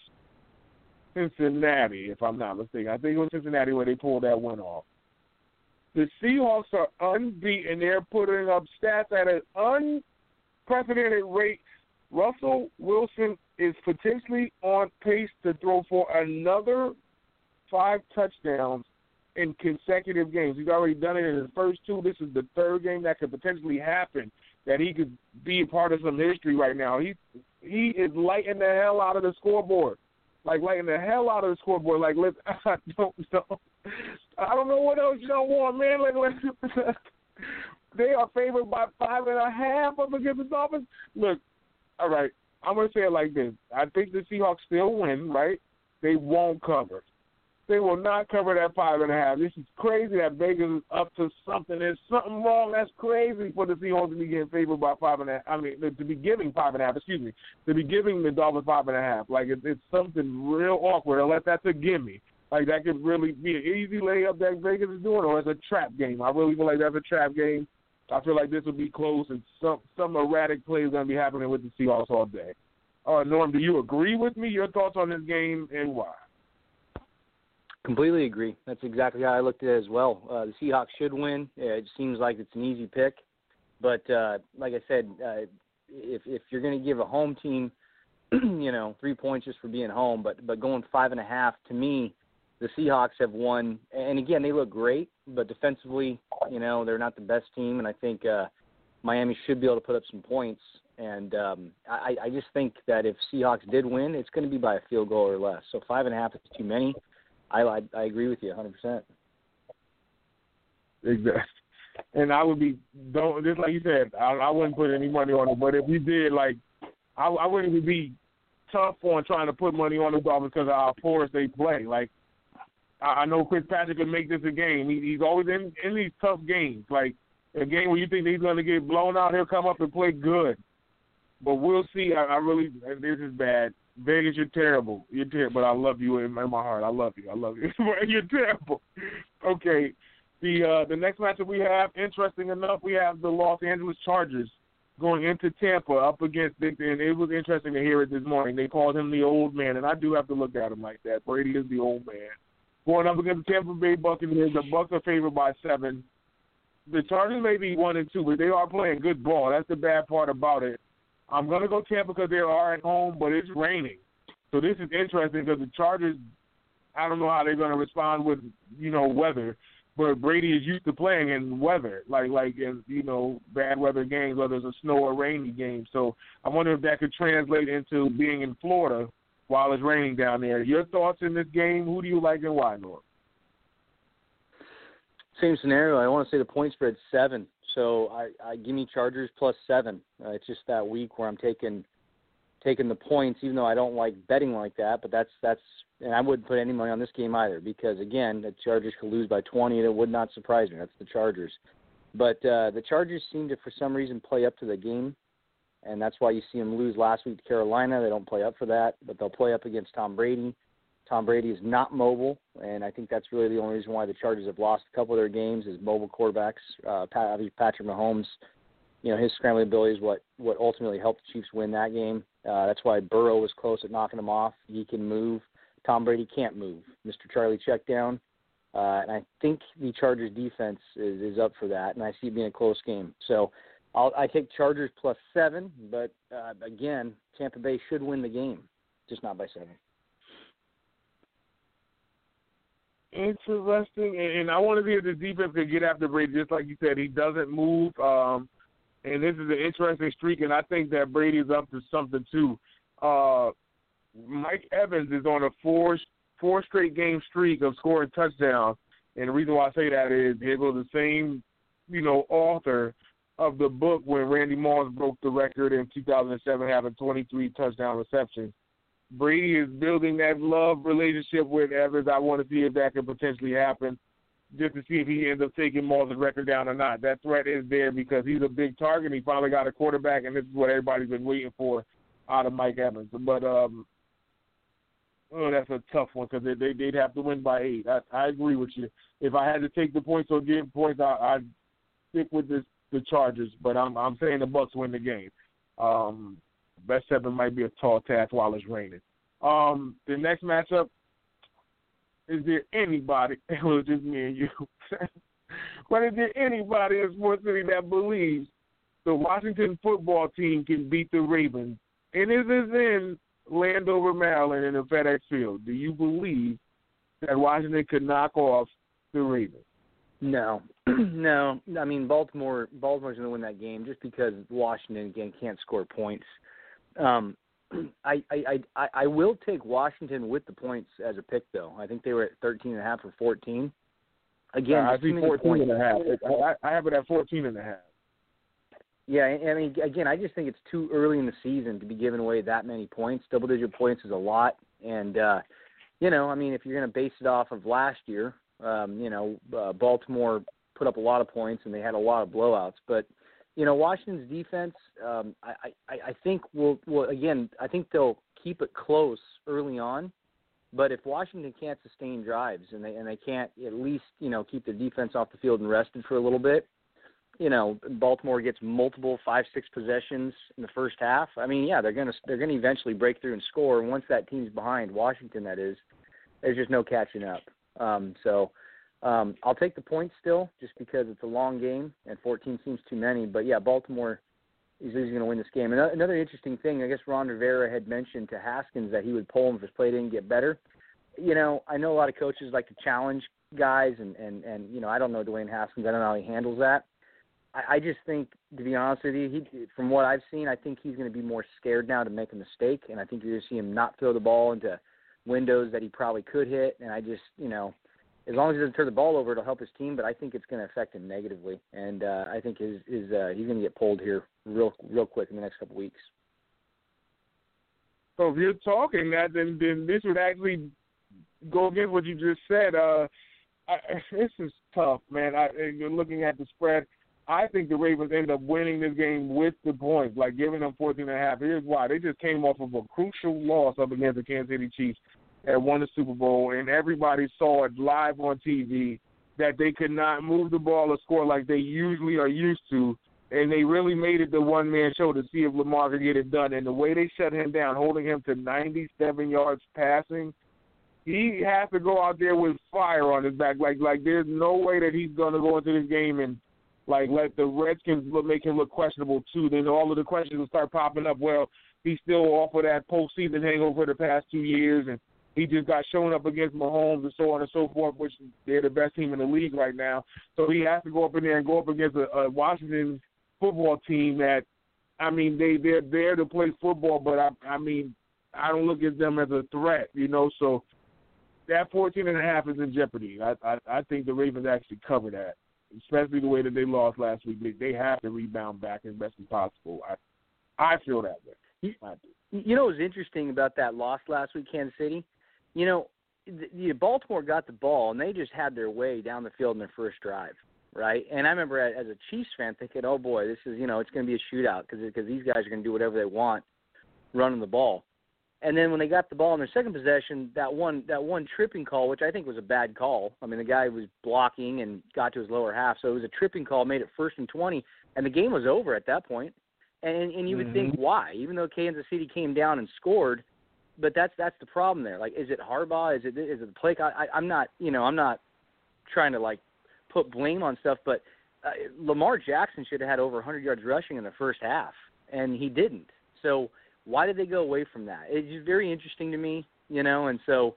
Cincinnati, if I'm not mistaken. I think it was Cincinnati where they pulled that win off. The Seahawks are unbeaten. They're putting up stats at an unprecedented rate. Russell Wilson is potentially on pace to throw for another five touchdowns in consecutive games. He's already done it in his first two. This is the third game that could potentially happen, that he could be a part of some history right now. He he is lighting the hell out of the scoreboard. Like, lighting the hell out of the scoreboard. Like, let's, I don't know. I don't know what else you don't want, man. Like, let's, they are favored by five and a half up against the Dolphins. Look, all right, I'm going to say it like this. I think the Seahawks still win, right? They won't cover. They will not cover that five and a half. This is crazy that Vegas is up to something. There's something wrong. That's crazy for the Seahawks to be getting favored by five and a half. I mean, to be giving five and a half, excuse me, to be giving the Dolphins five and a half. Like, it's, it's something real awkward, unless that's a gimme. Like, that could really be an easy layup that Vegas is doing, or it's a trap game. I really feel like that's a trap game. I feel like this will be close, and some, some erratic play is going to be happening with the Seahawks all day. Uh, Norm, do you agree with me? Your thoughts on this game and why? Completely agree. That's exactly how I looked at it as well. Uh, the Seahawks should win. Uh, it seems like it's an easy pick. But uh, like I said, uh, if if you're going to give a home team, you know, three points just for being home, but but going five and a half, to me, the Seahawks have won, and again, they look great, but defensively, you know, they're not the best team, and I think uh, Miami should be able to put up some points. And um, I, I just think that if Seahawks did win, it's going to be by a field goal or less. So five and a half is too many. I I, I agree with you one hundred percent. Exactly. And I would be, don't just like you said, I, I wouldn't put any money on it. But if you did, like, I, I wouldn't even be tough on trying to put money on the Dolphins because of how porous they play. Like, I, I know Fitzpatrick could make this a game. He, he's always in, in these tough games. Like, a game where you think he's going to get blown out, he'll come up and play good. But we'll see. I, I really, this is bad. Vegas, you're terrible. You're terrible, but I love you in, in my heart. I love you. I love you. You're terrible. Okay. The uh, the next matchup we have, interesting enough, we have the Los Angeles Chargers going into Tampa up against Victor, and it was interesting to hear it this morning. They called him the old man, and I do have to look at him like that. Brady is the old man. Going up against the Tampa Bay Buccaneers, the Bucs are favored by seven. The Chargers may be one and two, but they are playing good ball. That's the bad part about it. I'm going to go Tampa because they are at home, but it's raining. So this is interesting because the Chargers, I don't know how they're going to respond with, you know, weather. But Brady is used to playing in weather, like like in, you know, bad weather games, whether it's a snow or rainy game. So I wonder if that could translate into being in Florida while it's raining down there. Your thoughts in this game? Who do you like and why, Norm? Same scenario. I want to say the point spread's seven. So I, I give me Chargers plus seven. Uh, it's just that week where I'm taking taking the points, even though I don't like betting like that. But that's that's and I wouldn't put any money on this game either because again, the Chargers could lose by twenty. And it would not surprise me. That's the Chargers. But uh, the Chargers seem to, for some reason, play up to the game, and that's why you see them lose last week to Carolina. They don't play up for that, but they'll play up against Tom Brady. Tom Brady is not mobile, and I think that's really the only reason why the Chargers have lost a couple of their games is mobile quarterbacks. Uh, Patrick Mahomes, you know, his scrambling ability is what, what ultimately helped the Chiefs win that game. Uh, that's why Burrow was close at knocking him off. He can move. Tom Brady can't move. Mister Charlie check down, uh, and I think the Chargers defense is, is up for that, and I see it being a close game. So I'll, I take Chargers plus seven, but uh, again, Tampa Bay should win the game, just not by seven. Interesting, and I want to see if the defense can get after Brady. Just like you said, he doesn't move, um, and this is an interesting streak, and I think that Brady's up to something too. Uh, Mike Evans is on a four four straight game streak of scoring touchdowns, and the reason why I say that is he was the same, you know, author of the book when Randy Moss broke the record in two thousand seven, having twenty-three touchdown receptions. Brady is building that love relationship with Evans. I want to see if that can potentially happen, just to see if he ends up taking Moss' record down or not. That threat is there because he's a big target. He finally got a quarterback, and this is what everybody's been waiting for out of Mike Evans. But um, oh, that's a tough one because they, they, they'd have to win by eight. I, I agree with you. If I had to take the points or give points, I, I'd stick with this, the Chargers. But I'm I'm saying the Bucs win the game. Um, Best seven might be a tall task while it's raining. Um, the next matchup, is there anybody, it was just me and you, but is there anybody in Sports City that believes the Washington football team can beat the Ravens? And it is in Landover, Maryland in the FedEx Field. Do you believe that Washington could knock off the Ravens? No. no. I mean, Baltimore, Baltimore's going to win that game just because Washington, again, can't score points. Um, I, I, I, I will take Washington with the points as a pick, though. I think they were at thirteen and a half or fourteen. Again, uh, I see fourteen and a half. I, I have it at fourteen and a half. Yeah, I mean, again, I just think it's too early in the season to be giving away that many points. Double-digit points is a lot. And, uh, you know, I mean, if you're going to base it off of last year, um, you know, uh, Baltimore put up a lot of points and they had a lot of blowouts. But, you know, Washington's defense, um, I, I, I think will, will, again, I think they'll keep it close early on. But if Washington can't sustain drives and they and they can't at least, you know, keep the defense off the field and rested for a little bit, you know, Baltimore gets multiple five, six possessions in the first half. I mean, yeah, they're gonna they're gonna eventually break through and score. And once that team's behind, Washington, that is, there's just no catching up. Um, so. Um, I'll take the points still just because it's a long game and fourteen seems too many. But, yeah, Baltimore is going to win this game. And another interesting thing, I guess Ron Rivera had mentioned to Haskins that he would pull him if his play didn't get better. you know, I know a lot of coaches like to challenge guys, and, and, and you know, I don't know Dwayne Haskins. I don't know how he handles that. I, I just think, to be honest with you, he, from what I've seen, I think he's going to be more scared now to make a mistake, and I think you're going to see him not throw the ball into windows that he probably could hit. And I just, you know, as long as he doesn't turn the ball over, it'll help his team, but I think it's going to affect him negatively. And uh, I think his, his, uh, he's going to get pulled here real real quick in the next couple weeks. So if you're talking that, then, then this would actually go against what you just said. Uh, I, this is tough, man. I, you're looking at the spread. I think the Ravens end up winning this game with the points, like giving them fourteen and a half. Here's why. They just came off of a crucial loss up against the Kansas City Chiefs that won the Super Bowl, and everybody saw it live on T V that they could not move the ball or score like they usually are used to, and they really made it the one-man show to see if Lamar could get it done. And the way they shut him down, holding him to ninety-seven yards passing, he has to go out there with fire on his back. Like, like there's no way that he's going to go into this game and, like, let the Redskins look, make him look questionable, too. Then all of the questions will start popping up. Well, he's still off of that postseason hangover the past two years, and he just got shown up against Mahomes and so on and so forth, which they're the best team in the league right now. So he has to go up in there and go up against a, a Washington football team that, I mean, they, they're there to play football, but, I, I mean, I don't look at them as a threat, you know. So that fourteen and a half is in jeopardy. I, I, I think the Ravens actually cover that, especially the way that they lost last week. They, they have to rebound back as best as possible. I I feel that way. You, you know what was interesting about that loss last week, Kansas City? You know, the, the Baltimore got the ball, and they just had their way down the field in their first drive, right? And I remember as a Chiefs fan thinking, oh, boy, this is, you know, it's going to be a shootout because these guys are going to do whatever they want running the ball. And then when they got the ball in their second possession, that one that one tripping call, which I think was a bad call. I mean, the guy was blocking and got to his lower half, so it was a tripping call, made it first and twenty, and the game was over at that point. And and you would mm-hmm. think why, even though Kansas City came down and scored, but that's that's the problem there. Like, is it Harbaugh? Is it is it the play? I, I'm not, you know, I'm not trying to like put blame on stuff, but uh, Lamar Jackson should have had over one hundred yards rushing in the first half, and he didn't. So why did they go away from that? It's very interesting to me, you know, and so,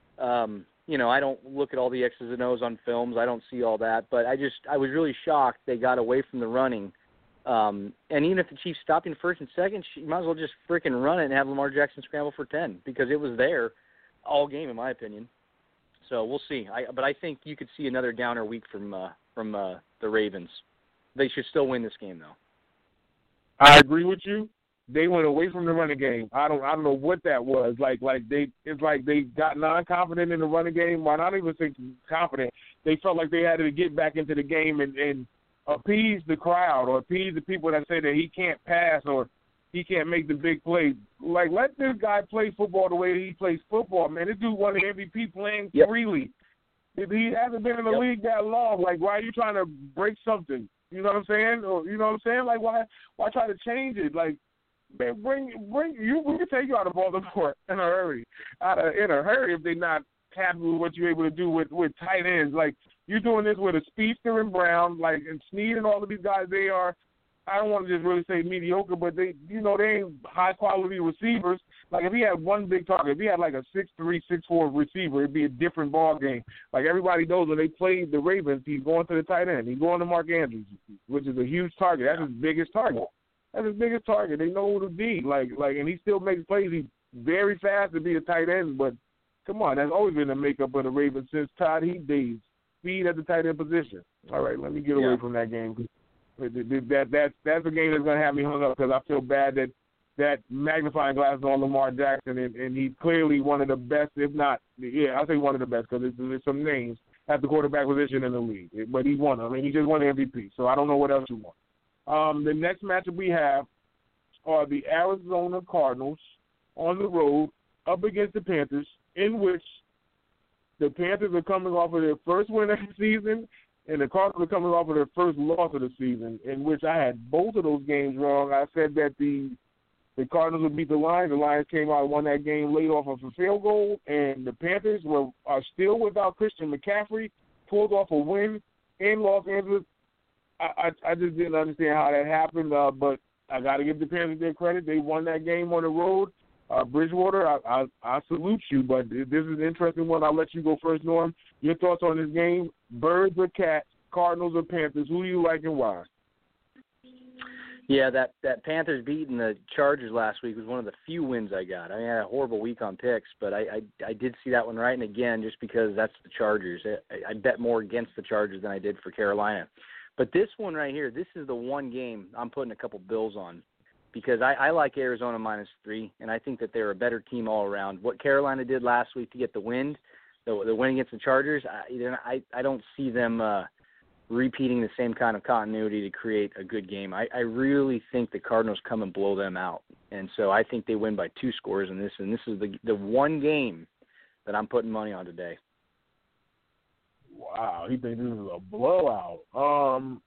um, you know, I don't look at all the X's and O's on films. I don't see all that, but I just, I was really shocked they got away from the running. Um, and even if the Chiefs stopped in first and second, you might as well just freaking run it and have Lamar Jackson scramble for ten because it was there all game, in my opinion. So we'll see. I, but I think you could see another downer week from, uh, from uh, the Ravens. They should still win this game, though. I agree with you. They went away from the running game. I don't I don't know what that was. Like like they it's like they got non-confident in the running game. Why not even think confident? They felt like they had to get back into the game and, and appease the crowd or appease the people that say that he can't pass or he can't make the big play. Like, let this guy play football the way he plays football, man. This dude won the M V P playing yep. freely. He hasn't been in the yep. league that long. Like, why are you trying to break something? You know what I'm saying? Or you know what I'm saying? Like, why why try to change it? Like, man, bring bring you. We can take you out of Baltimore in a hurry, out of in a hurry if they're not happy with what you're able to do with, with tight ends. Like, you're doing this with a speedster in Brown, like and Snead and all of these guys. They are. I don't want to just really say mediocre, but they, you know, they ain't high quality receivers. Like if he had one big target, if he had like a six three, six four receiver, it'd be a different ball game. Like everybody knows when they played the Ravens, he's going to the tight end. He's going to Mark Andrews, which is a huge target. That's his biggest target. That's his biggest target. They know who to be. Like, like, and he still makes plays. He's very fast to be a tight end, but come on, that's always been the makeup of the Ravens since Todd Heap days. Speed at the tight end position. All right, let me get away yeah. from that game. That that that's a game that's going to have me hung up because I feel bad that that magnifying glass is on Lamar Jackson, and, and he's clearly one of the best, if not, yeah, I'll say one of the best because there's, there's some names at the quarterback position in the league. But he's one of them. I mean, he just won the M V P, so I don't know what else you want. Um, the next matchup we have are the Arizona Cardinals on the road up against the Panthers, in which the Panthers are coming off of their first win of the season, and the Cardinals are coming off of their first loss of the season, in which I had both of those games wrong. I said that the the Cardinals would beat the Lions. The Lions came out and won that game late off of a field goal, and the Panthers were are still without Christian McCaffrey, pulled off a win in Los Angeles. I, I, I just didn't understand how that happened, uh, but I got to give the Panthers their credit. They won that game on the road. Uh, Bridgewater, I, I I salute you, but this is an interesting one. I'll let you go first, Norm. Your thoughts on this game? Birds or cats? Cardinals or Panthers? Who do you like and why? Yeah, that, that Panthers beating the Chargers last week was one of the few wins I got. I mean, I had a horrible week on picks, but I, I, I did see that one right, and again, just because that's the Chargers. I, I bet more against the Chargers than I did for Carolina. But this one right here, this is the one game I'm putting a couple bills on because I, I like Arizona minus three, and I think that they're a better team all around. What Carolina did last week to get the win, the, the win against the Chargers, I, I, I don't see them uh, – repeating the same kind of continuity to create a good game. I, I really think the Cardinals come and blow them out. And so I think they win by two scores in this, and this is the the one game that I'm putting money on today. Wow, he thinks this is a blowout. Um,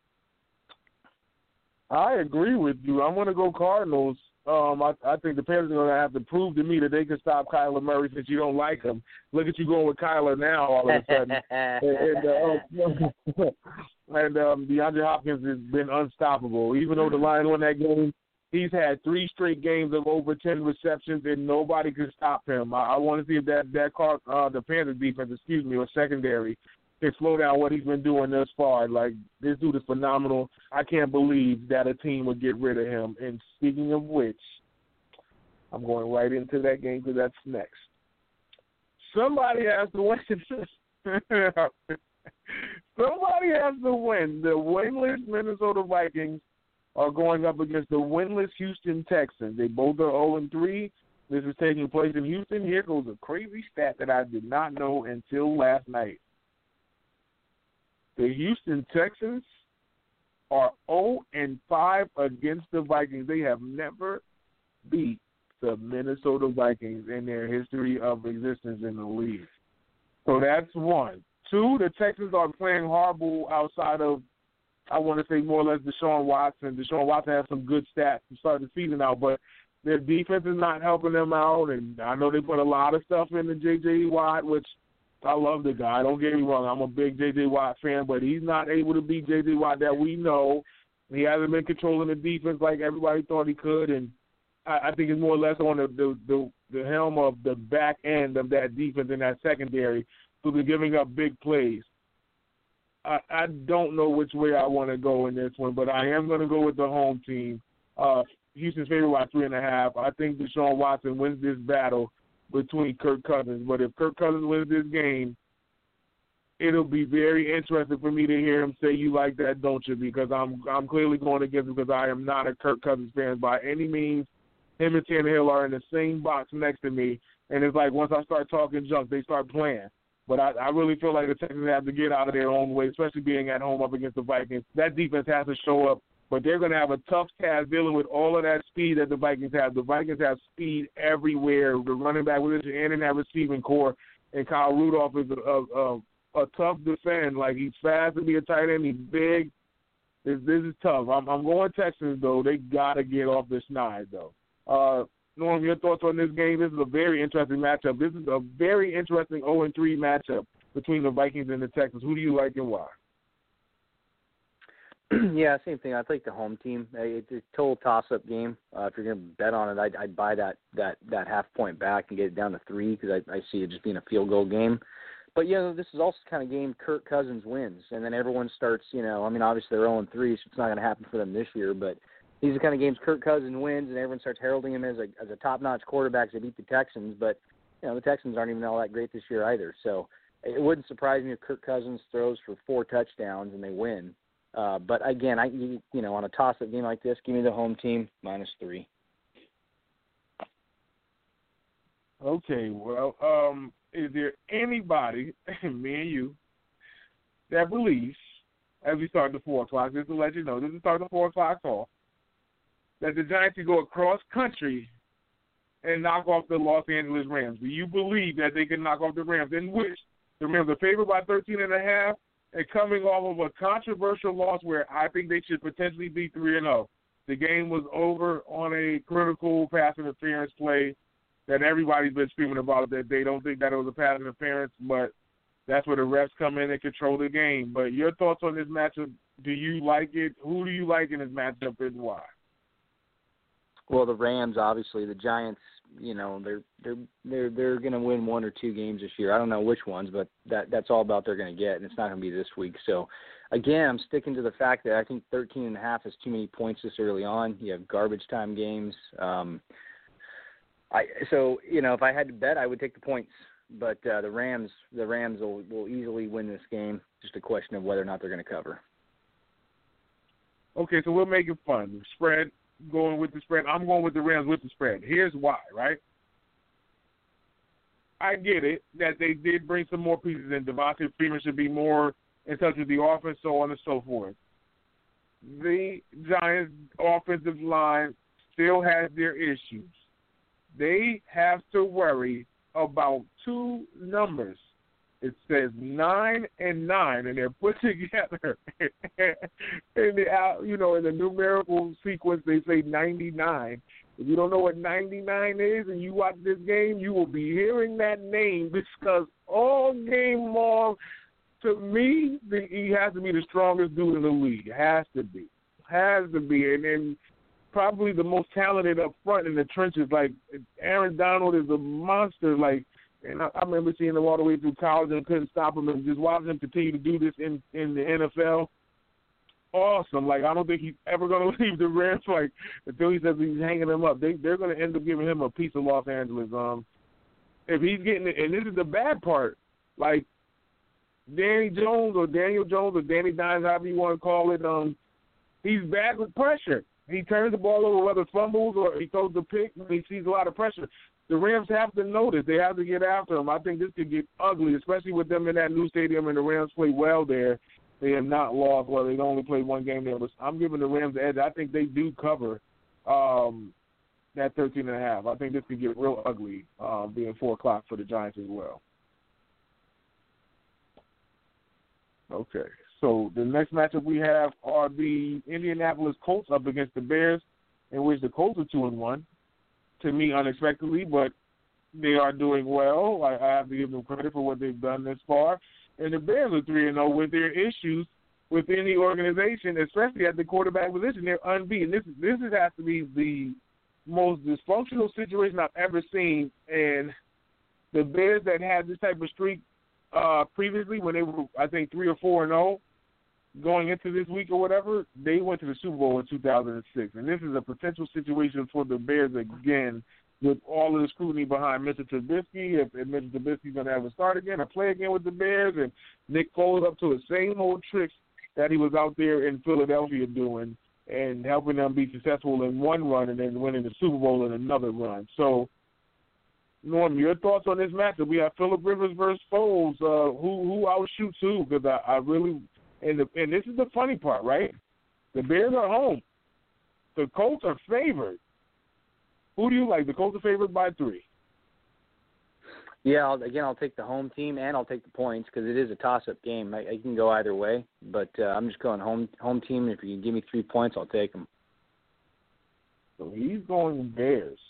I agree with you. I'm going to go Cardinals. Um, I, I think the Panthers are going to have to prove to me that they can stop Kyler Murray since you don't like him. Look at you going with Kyler now all of a sudden. and and, uh, and um, DeAndre Hopkins has been unstoppable. Even though the Lions won that game, he's had three straight games of over ten receptions, and nobody can stop him. I, I want to see if that, that car, uh, the Panthers defense, excuse me, or secondary, can slow down what he's been doing thus far. Like, this dude is phenomenal. I can't believe that a team would get rid of him. And speaking of which, I'm going right into that game because that's next. Somebody has to win. Somebody has to win. The winless Minnesota Vikings are going up against the winless Houston Texans. They both are oh and three. This is taking place in Houston. Here goes a crazy stat that I did not know until last night. The Houston Texans are oh and five against the Vikings. They have never beat the Minnesota Vikings in their history of existence in the league. So that's one. Two, the Texans are playing horrible outside of, I want to say more or less Deshaun Watson. Deshaun Watson has some good stats to start the season out, but their defense is not helping them out. And I know they put a lot of stuff into J J. Watt, which I love the guy. Don't get me wrong. I'm a big J J. Watt fan, but he's not able to beat J J. Watt that we know. He hasn't been controlling the defense like everybody thought he could, and I, I think it's more or less on the, the, the, the helm of the back end of that defense in that secondary. So they're giving up big plays. I, I don't know which way I want to go in this one, but I am going to go with the home team. Uh, Houston's favored by three and a half. I think Deshaun Watson wins this battle between Kirk Cousins. But if Kirk Cousins wins this game, it'll be very interesting for me to hear him say, "You like that, don't you?" Because I'm I'm clearly going against him because I am not a Kirk Cousins fan by any means. Him and Tannehill are in the same box next to me, and it's like once I start talking junk, they start playing. But I, I really feel like the Texans have to get out of their own way, especially being at home up against the Vikings. That defense has to show up, but they're going to have a tough task dealing with all of that speed that the Vikings have. The Vikings have speed everywhere. The running back position and in that receiving core, and Kyle Rudolph is a, a, a, a tough defend. Like, he's fast to be a tight end. He's big. This, this is tough. I'm, I'm going Texans, though. They got to get off the schneid, though. Uh, Norm, your thoughts on this game? This is a very interesting matchup. This is a very interesting oh and three matchup between the Vikings and the Texans. Who do you like and why? Yeah, same thing. I take the home team. It's a total toss-up game. Uh, if you're going to bet on it, I'd, I'd buy that, that, that half point back and get it down to three because I, I see it just being a field goal game. But, you know, this is also the kind of game Kirk Cousins wins, and then everyone starts, you know, I mean, obviously they're oh and three, so it's not going to happen for them this year, but these are the kind of games Kirk Cousins wins, and everyone starts heralding him as a as a top-notch quarterback to beat the Texans. But, you know, the Texans aren't even all that great this year either. So it wouldn't surprise me if Kirk Cousins throws for four touchdowns and they win. Uh, but, again, I you, you know, on a toss-up game like this, give me the home team minus three. Okay, well, um, is there anybody, me and you, that believes, as we start the four o'clock, just to let you know, this is start the four o'clock call, that the Giants can go across country and knock off the Los Angeles Rams? Do you believe that they can knock off the Rams, in which the Rams are favored by thirteen and a half and coming off of a controversial loss where I think they should potentially be three and oh? The game was over on a critical pass interference play that everybody's been screaming about, that they don't think that it was a pass interference, but that's where the refs come in and control the game. But your thoughts on this matchup, do you like it? Who do you like in this matchup and why? Well, the Rams, obviously. The Giants, you know, they're they're they're they're going to win one or two games this year. I don't know which ones, but that that's all about they're going to get, and it's not going to be this week. So, again, I'm sticking to the fact that I think thirteen and a half is too many points this early on. You have garbage time games. Um, I so you know, if I had to bet, I would take the points. But uh, the Rams, the Rams will, will easily win this game. Just a question of whether or not they're going to cover. Okay, so we're making fun. Spread, going with the spread. I'm going with the Rams with the spread. Here's why, right? I get it that they did bring some more pieces in. Devontae Freeman should be more in touch with the offense, so on and so forth. The Giants' offensive line still has their issues. They have to worry about two numbers. It says nine and nine, and they're put together. in the you know in the numerical sequence, they say ninety-nine. If you don't know what ninety-nine is, and you watch this game, you will be hearing that name because all game long, to me, the, he has to be the strongest dude in the league. It has to be, has to be, and then probably the most talented up front in the trenches. Like, Aaron Donald is a monster. Like, and I, I remember seeing him all the way through college and couldn't stop him, and just watching him continue to do this in, in the N F L. Awesome. Like, I don't think he's ever going to leave the Rams, like, until he says he's hanging them up. They, they're going to end up giving him a piece of Los Angeles. Um, if he's getting it, and this is the bad part, like, Danny Jones or Daniel Jones or Danny Dimes, however you want to call it, um, he's bad with pressure. He turns the ball over, whether fumbles or he throws the pick, and he sees a lot of pressure. The Rams have to notice. They have to get after him. I think this could get ugly, especially with them in that new stadium, and the Rams play well there. They have not lost. Well, they've only played one game there. But I'm giving the Rams the edge. I think they do cover um, that thirteen and a half. I think this could get real ugly, uh, being four o'clock for the Giants as well. Okay. So the next matchup we have are the Indianapolis Colts up against the Bears, in which the Colts are two and one. To me, unexpectedly, but they are doing well. I, I have to give them credit for what they've done this far. And the Bears are three and zero with their issues within the organization, especially at the quarterback position. They're unbeaten. This this has to be the most dysfunctional situation I've ever seen. And the Bears that had this type of streak uh, previously, when they were, I think, three or four and zero. Going into this week or whatever, they went to the Super Bowl in two thousand six. And this is a potential situation for the Bears again, with all of the scrutiny behind Mister Trubisky. If, if Mister Trubisky's going to have a start again or play again with the Bears, and Nick Foles up to the same old tricks that he was out there in Philadelphia doing and helping them be successful in one run and then winning the Super Bowl in another run. So, Norm, your thoughts on this matchup? We have Phillip Rivers versus Foles. Uh, who who outshoots who? Because I, I really – And, the, and this is the funny part, right? The Bears are home. The Colts are favored. Who do you like? The Colts are favored by three. Yeah, I'll, again, I'll take the home team and I'll take the points because it is a toss-up game. I, I can go either way, but uh, I'm just going home home team. If you can give me three points, I'll take them. So he's going Bears.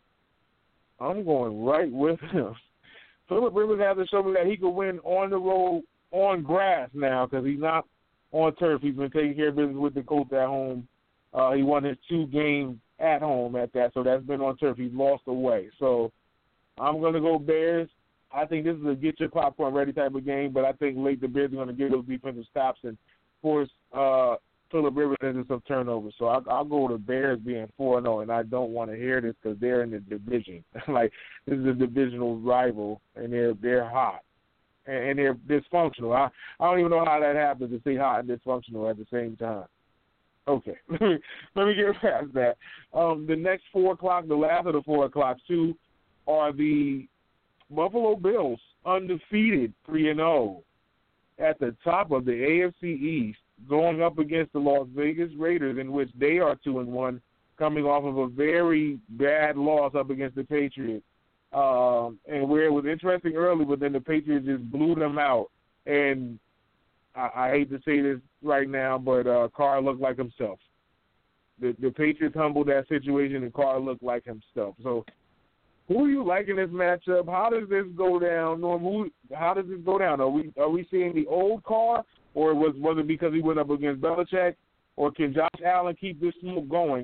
I'm going right with him. Phillip Rivers has to show me that he could win on the road on grass now because he's not on turf. He's been taking care of business with the Colts at home. Uh, he won his two games at home at that, so that's been on turf. He's lost away. So I'm going to go Bears. I think this is a get your popcorn ready type of game, but I think late the Bears are going to get those defensive stops and force uh, Phillip Rivers into some turnovers. So I'll, I'll go with the Bears being four and oh, and I don't want to hear this because they're in the division. Like, this is a divisional rival, and they're they're hot. And they're dysfunctional. I, I don't even know how that happens to say hot and dysfunctional at the same time. Okay, let me get past that. Um, the next four o'clock, the last of the four o'clock, two, are the Buffalo Bills, undefeated, three and oh, at the top of the A F C East, going up against the Las Vegas Raiders, in which they are two and one, coming off of a very bad loss up against the Patriots. Um, and where it was interesting early, but then the Patriots just blew them out. And I, I hate to say this right now, but uh, Carr looked like himself. The, the Patriots humbled that situation, and Carr looked like himself. So who are you liking this matchup? How does this go down, Norm? Who, how does this go down? Are we are we seeing the old Carr, or was, was it because he went up against Belichick? Or can Josh Allen keep this smoke going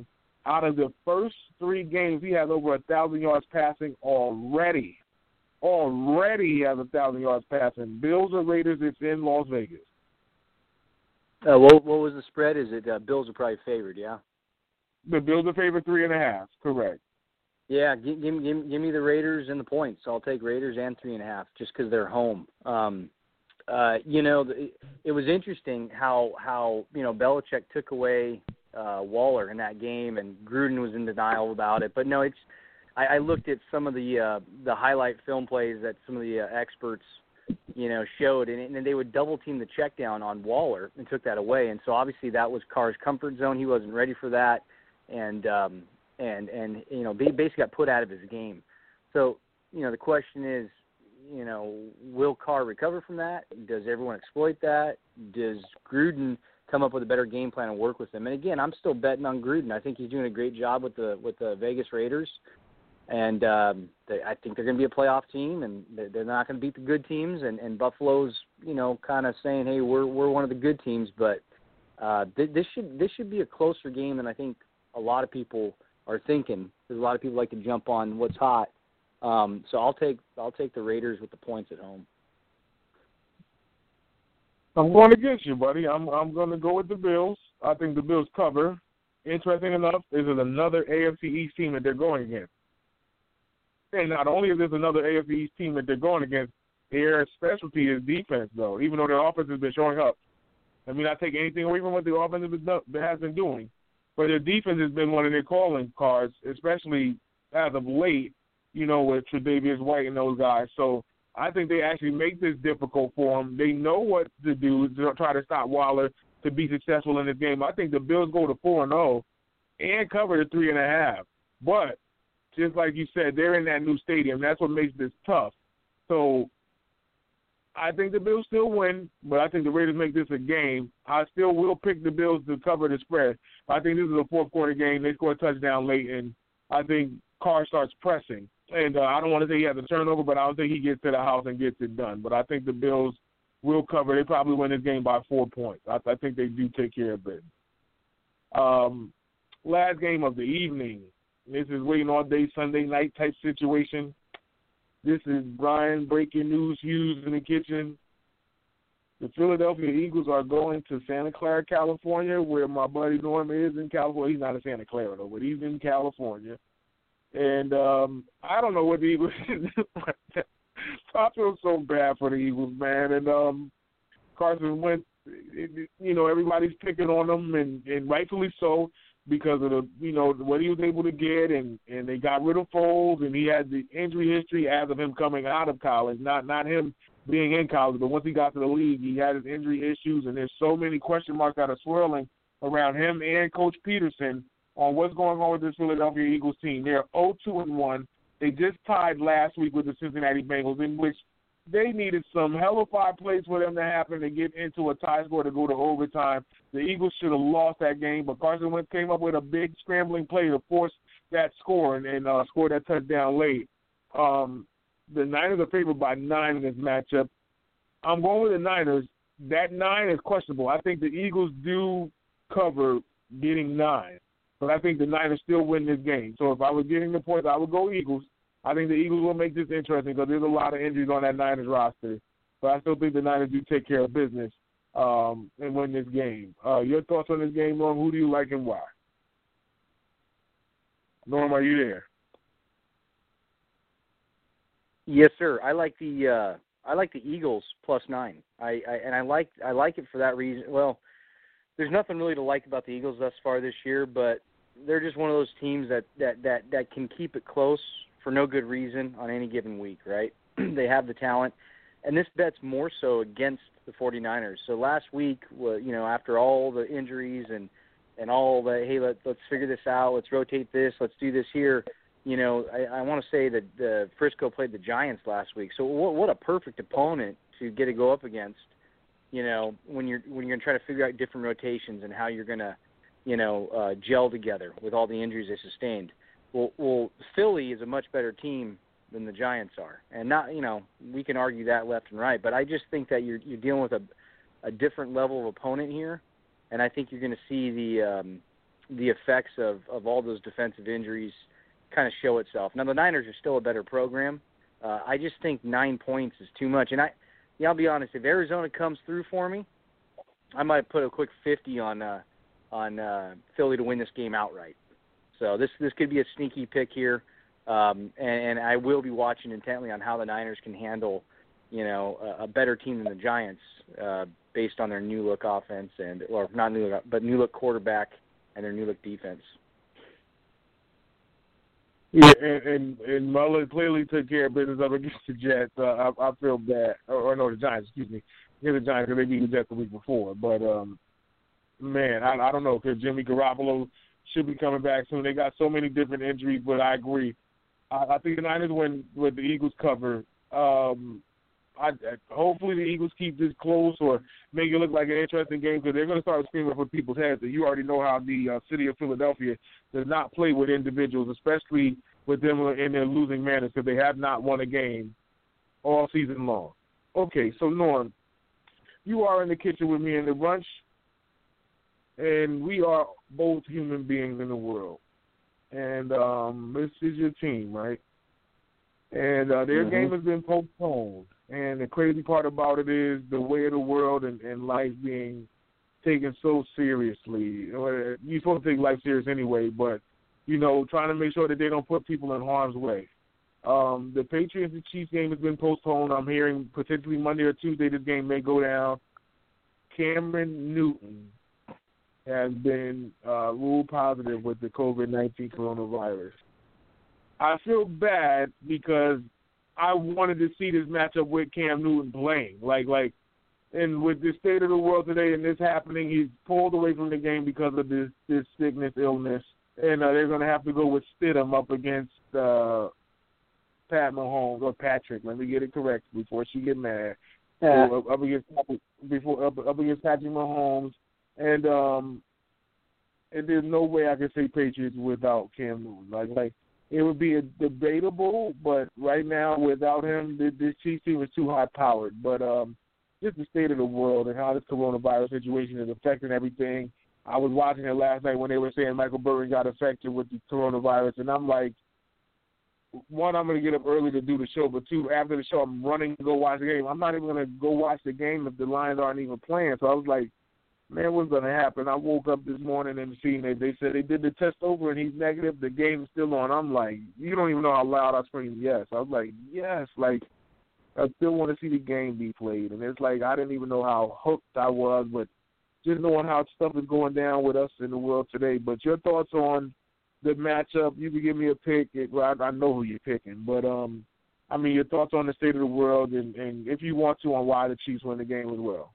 Out of the first three games, he has over a thousand yards passing already. Already he has a thousand yards passing. Bills or Raiders, it's in Las Vegas. Uh, what, what was the spread? Is it uh, Bills are probably favored, yeah? The Bills are favored three and a half, correct. Yeah, give, give, give, give me the Raiders and the points. I'll take Raiders and three and a half just because they're home. Um, uh, you know, the, it was interesting how, how you know, Belichick took away uh, Waller in that game, and Gruden was in denial about it. But, no, it's I, I looked at some of the uh, the highlight film plays that some of the uh, experts – you know, showed, and, and they would double-team the check down on Waller and took that away. And so obviously that was Carr's comfort zone. He wasn't ready for that, and, um, and and you know, basically got put out of his game. So, you know, the question is, you know, will Carr recover from that? Does everyone exploit that? Does Gruden come up with a better game plan and work with them? And, again, I'm still betting on Gruden. I think he's doing a great job with the with the Vegas Raiders. And um, they, I think they're going to be a playoff team, and they're not going to beat the good teams. And, and Buffalo's, you know, kind of saying, "Hey, we're we're one of the good teams." But uh, th- this should this should be a closer game than I think a lot of people are thinking. Because a lot of people like to jump on what's hot. Um, so I'll take I'll take the Raiders with the points at home. I'm going against you, buddy. I'm I'm going to go with the Bills. I think the Bills cover. Interesting enough, this is another A F C East team that they're going against. And not only is this another A F C East team that they're going against, their specialty is defense, though, even though their offense has been showing up. I mean, I take anything away from what the offense has been doing, but their defense has been one of their calling cards, especially as of late, you know, with Tre'Davious White and those guys. So I think they actually make this difficult for them. They know what to do to try to stop Waller to be successful in this game. I think the Bills go to four and oh and cover the three and a half. But just like you said, they're in that new stadium. That's what makes this tough. So I think the Bills still win, but I think the Raiders make this a game. I still will pick the Bills to cover the spread. I think this is a fourth-quarter game. They score a touchdown late, and I think Carr starts pressing. And uh, I don't want to say he has a turnover, but I don't think he gets to the house and gets it done. But I think the Bills will cover. They probably win this game by four points. I, I think they do take care of it. Um, last game of the evening. This is waiting all day Sunday night type situation. This is Brian breaking news, Hughes in the kitchen. The Philadelphia Eagles are going to Santa Clara, California, where my buddy Norm is in California. He's not in Santa Clara, though, but he's in California. And um, I don't know what the Eagles I feel so bad for the Eagles, man. And um, Carson Wentz, you know, everybody's picking on him, and, and rightfully so, because of the, you know, what he was able to get, and, and they got rid of Foles, and he had the injury history as of him coming out of college, not not him being in college, but once he got to the league, he had his injury issues, and there's so many question marks that are swirling around him and Coach Peterson on what's going on with this Philadelphia Eagles team. They're oh two and one. They just tied last week with the Cincinnati Bengals, in which they needed some hellified plays for them to happen to get into a tie score to go to overtime. The Eagles should have lost that game, but Carson Wentz came up with a big scrambling play to force that score and, and uh, score that touchdown late. Um, the Niners are favored by nine in this matchup. I'm going with the Niners. That nine is questionable. I think the Eagles do cover getting nine, but I think the Niners still win this game. So if I was getting the points, I would go Eagles. I think the Eagles will make this interesting because there's a lot of injuries on that Niners roster. But I still think the Niners do take care of business um, and win this game. Uh, your thoughts on this game, Norm? Who do you like and why? Norm, are you there? Yes, sir. I like the uh, I like the Eagles plus nine. I, I and I like I like it for that reason. Well, there's nothing really to like about the Eagles thus far this year, but they're just one of those teams that that that, that can keep it close for no good reason on any given week, right? They have the talent, and this bet's more so against the 49ers. So last week, you know, after all the injuries and, and all the, hey, let, let's figure this out, let's rotate this, let's do this here, you know, I, I want to say that the Frisco played the Giants last week. So what, what a perfect opponent to get to go up against, you know, when you're when you're going to try to figure out different rotations and how you're going to, you know, uh, gel together with all the injuries they sustained. Well, well, Philly is a much better team than the Giants are, and not, you know, we can argue that left and right, but I just think that you're you're dealing with a, a different level of opponent here, and I think you're going to see the um, the effects of, of all those defensive injuries kind of show itself. Now, the Niners are still a better program. Uh, I just think nine points is too much. And I, yeah, I'll be honest, if Arizona comes through for me, I might put a quick fifty on uh, on uh, Philly to win this game outright. So this this could be a sneaky pick here, um, and, and I will be watching intently on how the Niners can handle, you know, a, a better team than the Giants uh, based on their new look offense and or not new look, but new look quarterback and their new look defense. Yeah, and, and, and Muller clearly took care of business up against the Jets. Uh, I, I feel bad. Or, or no, the Giants, excuse me. Against the Giants because they beat the Jets the week before. But, um, man, I, I don't know because Jimmy Garoppolo should be coming back soon. They got so many different injuries, but I agree. I, I think the Niners win with the Eagles cover. Um, I, hopefully the Eagles keep this close or make it look like an interesting game because they're going to start screaming for people's heads. And you already know how the uh, city of Philadelphia does not play with individuals, especially with them in their losing manners because they have not won a game all season long. Okay, so Norm, you are in the kitchen with me in the brunch, and we are both human beings in the world. And um, this is your team, right? And uh, their mm-hmm. game has been postponed. And the crazy part about it is the way of the world and, and life being taken so seriously. You're supposed to take life serious anyway, but, you know, trying to make sure that they don't put people in harm's way. Um, the Patriots and Chiefs game has been postponed. I'm hearing potentially Monday or Tuesday this game may go down. Cameron Newton has been uh, ruled positive with the covid nineteen coronavirus. I feel bad because I wanted to see this matchup with Cam Newton playing. Like, like, and with the state of the world today and this happening, he's pulled away from the game because of this, this sickness, illness. And uh, they're going to have to go with Stidham up against uh, Pat Mahomes, or Patrick. Let me get it correct before she get mad. Yeah. So, up, up against before up, up against Patrick Mahomes. And um, and there's no way I can say Patriots without Cam Newton. Like, like, it would be a debatable, but right now, without him, this, this Chiefs team is too high-powered. But um, just the state of the world and how this coronavirus situation is affecting everything. I was watching it last night when they were saying Michael Burton got affected with the coronavirus, and I'm like, one, I'm going to get up early to do the show, but two, after the show, I'm running to go watch the game. I'm not even going to go watch the game if the Lions aren't even playing. So I was like, man, what's going to happen? I woke up this morning and seen that they said they did the test over and he's negative. The game's still on. I'm like, you don't even know how loud I screamed yes. I was like, yes. Like, I still want to see the game be played. And it's like I didn't even know how hooked I was, but just knowing how stuff is going down with us in the world today. But your thoughts on the matchup, you can give me a pick. It, well, I, I know who you're picking. But, um, I mean, your thoughts on the state of the world and, and if you want to, on why the Chiefs win the game as well.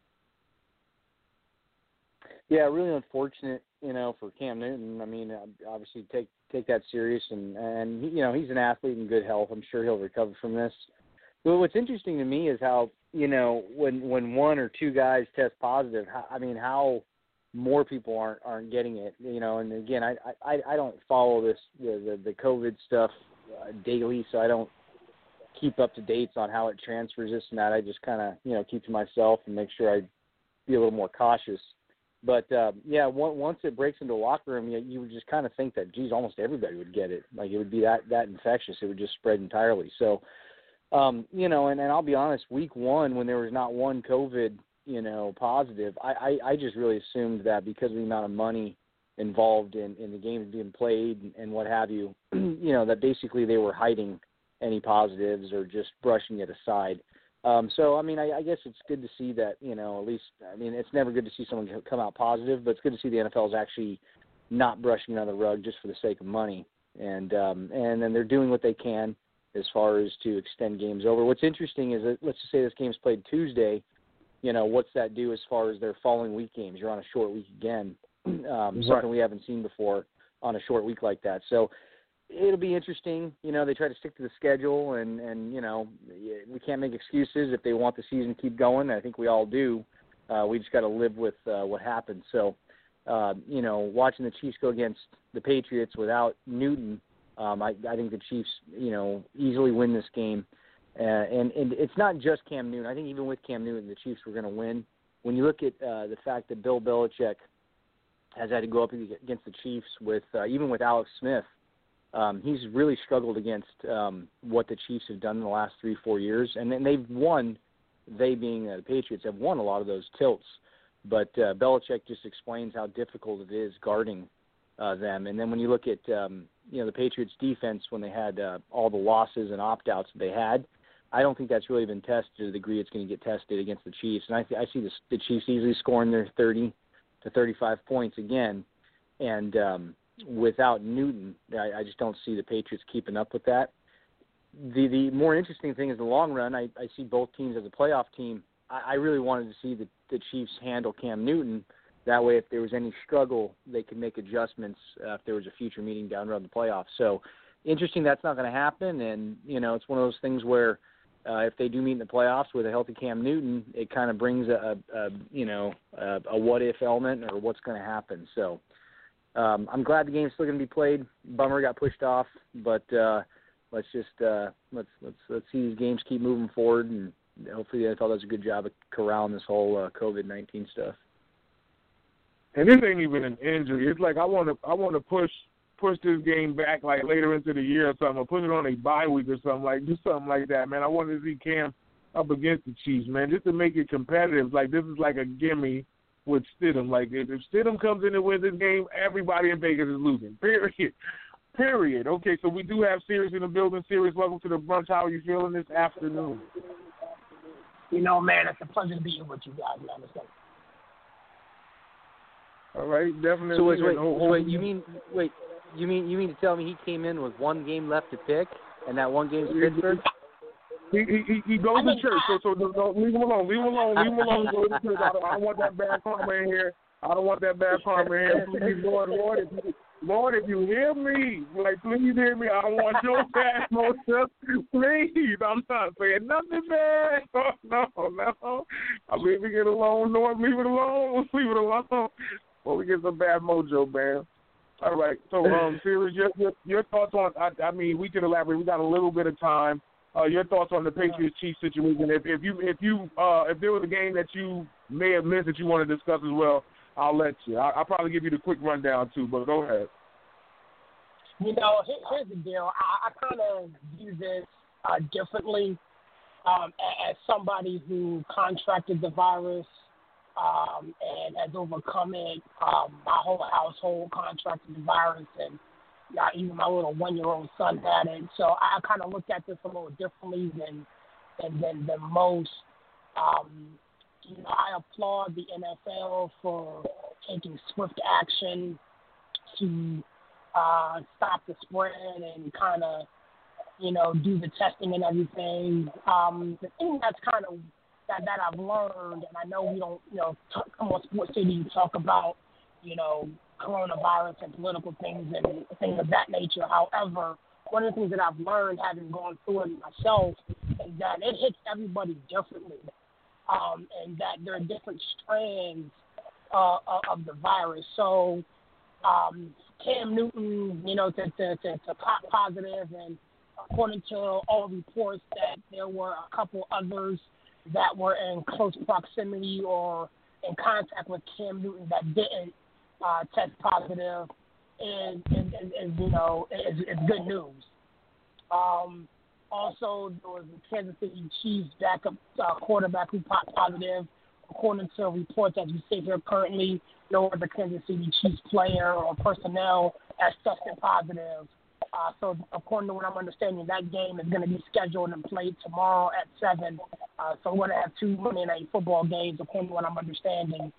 Yeah, really unfortunate, you know, for Cam Newton. I mean, obviously take take that serious, and, and you know, he's an athlete in good health. I'm sure he'll recover from this. But what's interesting to me is how, you know, when when one or two guys test positive, how, I mean, how more people aren't aren't getting it, you know. And again, I I, I don't follow this the the, the COVID stuff uh, daily, so I don't keep up to dates on how it transfers this and that. I just kind of, you know, keep to myself and make sure I be a little more cautious. But, uh, yeah, once it breaks into a locker room, you, you would just kind of think that, geez, almost everybody would get it. Like, it would be that, that infectious. It would just spread entirely. So, um, you know, and, and I'll be honest, week one, when there was not one COVID, you know, positive, I, I, I just really assumed that because of the amount of money involved in, in the games being played and, and what have you, you know, that basically they were hiding any positives or just brushing it aside. Um, so, I mean, I, I guess it's good to see that, you know, at least, I mean, it's never good to see someone come out positive, but it's good to see the N F L is actually not brushing it on the rug just for the sake of money. And um, and then they're doing what they can as far as to extend games over. What's interesting is that, let's just say this game's played Tuesday, you know, what's that do as far as their following week games? You're on a short week again, um, right. Something we haven't seen before on a short week like that. So, it'll be interesting. You know, they try to stick to the schedule, and, and you know, we can't make excuses if they want the season to keep going. I think we all do. Uh, we just got to live with uh, what happens. So, uh, you know, watching the Chiefs go against the Patriots without Newton, um, I, I think the Chiefs, you know, easily win this game. Uh, and, and it's not just Cam Newton. I think even with Cam Newton, the Chiefs were going to win. When you look at uh, the fact that Bill Belichick has had to go up against the Chiefs with uh, even with Alex Smith. Um, he's really struggled against um, what the Chiefs have done in the last three, four years, and then they've won. They being uh, the Patriots have won a lot of those tilts, but uh, Belichick just explains how difficult it is guarding uh, them. And then when you look at um, you know the Patriots' defense when they had uh, all the losses and opt-outs that they had, I don't think that's really been tested to the degree it's going to get tested against the Chiefs. And I, th- I see the, the Chiefs easily scoring their thirty to thirty-five points again, and um, without Newton, I, I just don't see the Patriots keeping up with that. The the more interesting thing is the long run. I, I see both teams as a playoff team. I, I really wanted to see the, the Chiefs handle Cam Newton. That way, if there was any struggle, they could make adjustments uh, if there was a future meeting down the road in the playoffs. So, interesting that's not going to happen. And, you know, it's one of those things where uh, if they do meet in the playoffs with a healthy Cam Newton, it kind of brings a, a, a you know, a, a what-if element or what's going to happen. So, um, I'm glad the game's still going to be played. Bummer got pushed off, but uh, – Let's just uh, let's let's let's see these games keep moving forward, and hopefully the N F L does a good job of corralling this whole uh, COVID nineteen stuff. And this ain't even an injury. It's like I want to I want to push push this game back like later into the year or something, or put it on a bye week or something like do something like that, man. I want to see Cam up against the Chiefs, man, just to make it competitive. Like this is like a gimme with Stidham. Like if, if Stidham comes in and wins this game, everybody in Vegas is losing. Period. Period. Okay, so we do have Sirius in the building. Sirius, welcome to the brunch. How are you feeling this afternoon? You know, man, it's a pleasure to be here with you guys, man. All right, definitely. So wait, wait, so wait, you mean wait, you mean you mean to tell me he came in with one game left to pick, and that one game's Pittsburgh? He he he goes to church, so so don't, leave him alone, leave him alone, leave him alone. Go to church. I don't, I don't want that bad karma in here. I don't want that bad karma in here. Please, Lord, Lord, if you, Lord, if you hear me, like, please hear me. I don't want your bad motion. Please, I'm not saying nothing bad. Oh, no, no. I leave it alone, Lord. Leave it alone. Leave it alone. Well, we get some bad mojo, man. All right. So, um, Sirius, your, your your thoughts on? I, I mean, we can elaborate. We got a little bit of time. Uh, your thoughts on the Patriots Chiefs situation? If if you if you uh, if there was a game that you may have missed that you want to discuss as well, I'll let you. I, I'll probably give you the quick rundown, too, but go ahead. You know, here, here's the deal. I, I kind of view this uh, differently um, as somebody who contracted the virus um, and has overcome it. Um, my whole household contracted the virus, and uh, even my little one-year-old son had it. So I kind of looked at this a little differently than than, than, than most. Um, You know, I applaud the N F L for taking swift action to uh, stop the spread and kind of, you know, do the testing and everything. Um, the thing that's kind of that, that I've learned, and I know we don't, you know, talk, come on Sports City and talk about, you know, coronavirus and political things and things of that nature. However, one of the things that I've learned, having gone through it myself, is that it hits everybody differently. Um, and that there are different strands uh, of the virus. So um, Cam Newton, you know, to, to, to, to pop positive, and according to all reports that there were a couple others that were in close proximity or in contact with Cam Newton that didn't uh, test positive is, is, is, is you know, is, is good news. Um, Also, there was the Kansas City Chiefs backup uh, quarterback who popped positive. According to reports as we sit here currently, no other Kansas City Chiefs player or personnel has tested positive. Uh, so according to what I'm understanding, that game is going to be scheduled and played tomorrow at seven. Uh, so we're going to have two Monday Night Football games, according to what I'm understanding.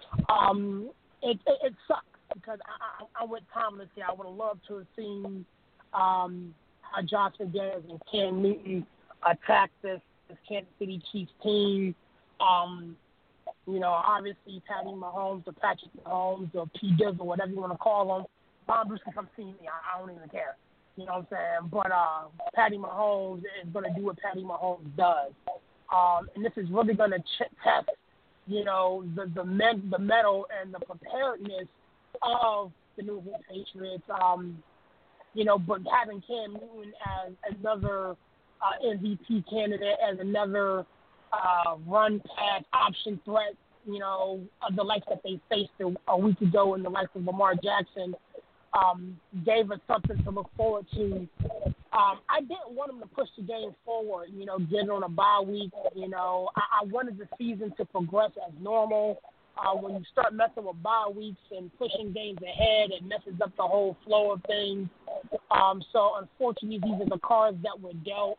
Um, it, it, it sucks because I, I, I went timeless here. I would have loved to have seen um, – Uh, Josh McDaniels and Cam Newton attack this, this Kansas City Chiefs team. Um, you know, obviously Patty Mahomes or Patrick Mahomes or P. Dizzle, whatever you want to call him. Mom Bruce can come see me. I, I don't even care. You know what I'm saying? But uh, Patty Mahomes is going to do what Patty Mahomes does. Um, and this is really going to ch- test, you know, the the, men- the mettle and the preparedness of the New England Patriots. Um, You know, but having Cam Newton as another uh, M V P candidate, as another uh, run pass option threat you know, of the likes that they faced a, a week ago in the likes of Lamar Jackson, um, gave us something to look forward to. Um, I didn't want them to push the game forward, you know, get it on a bye week. You know, I, I wanted the season to progress as normal. Uh, when you start messing with bye weeks and pushing games ahead, it messes up the whole flow of things. Um, so, unfortunately, these are the cards that were dealt.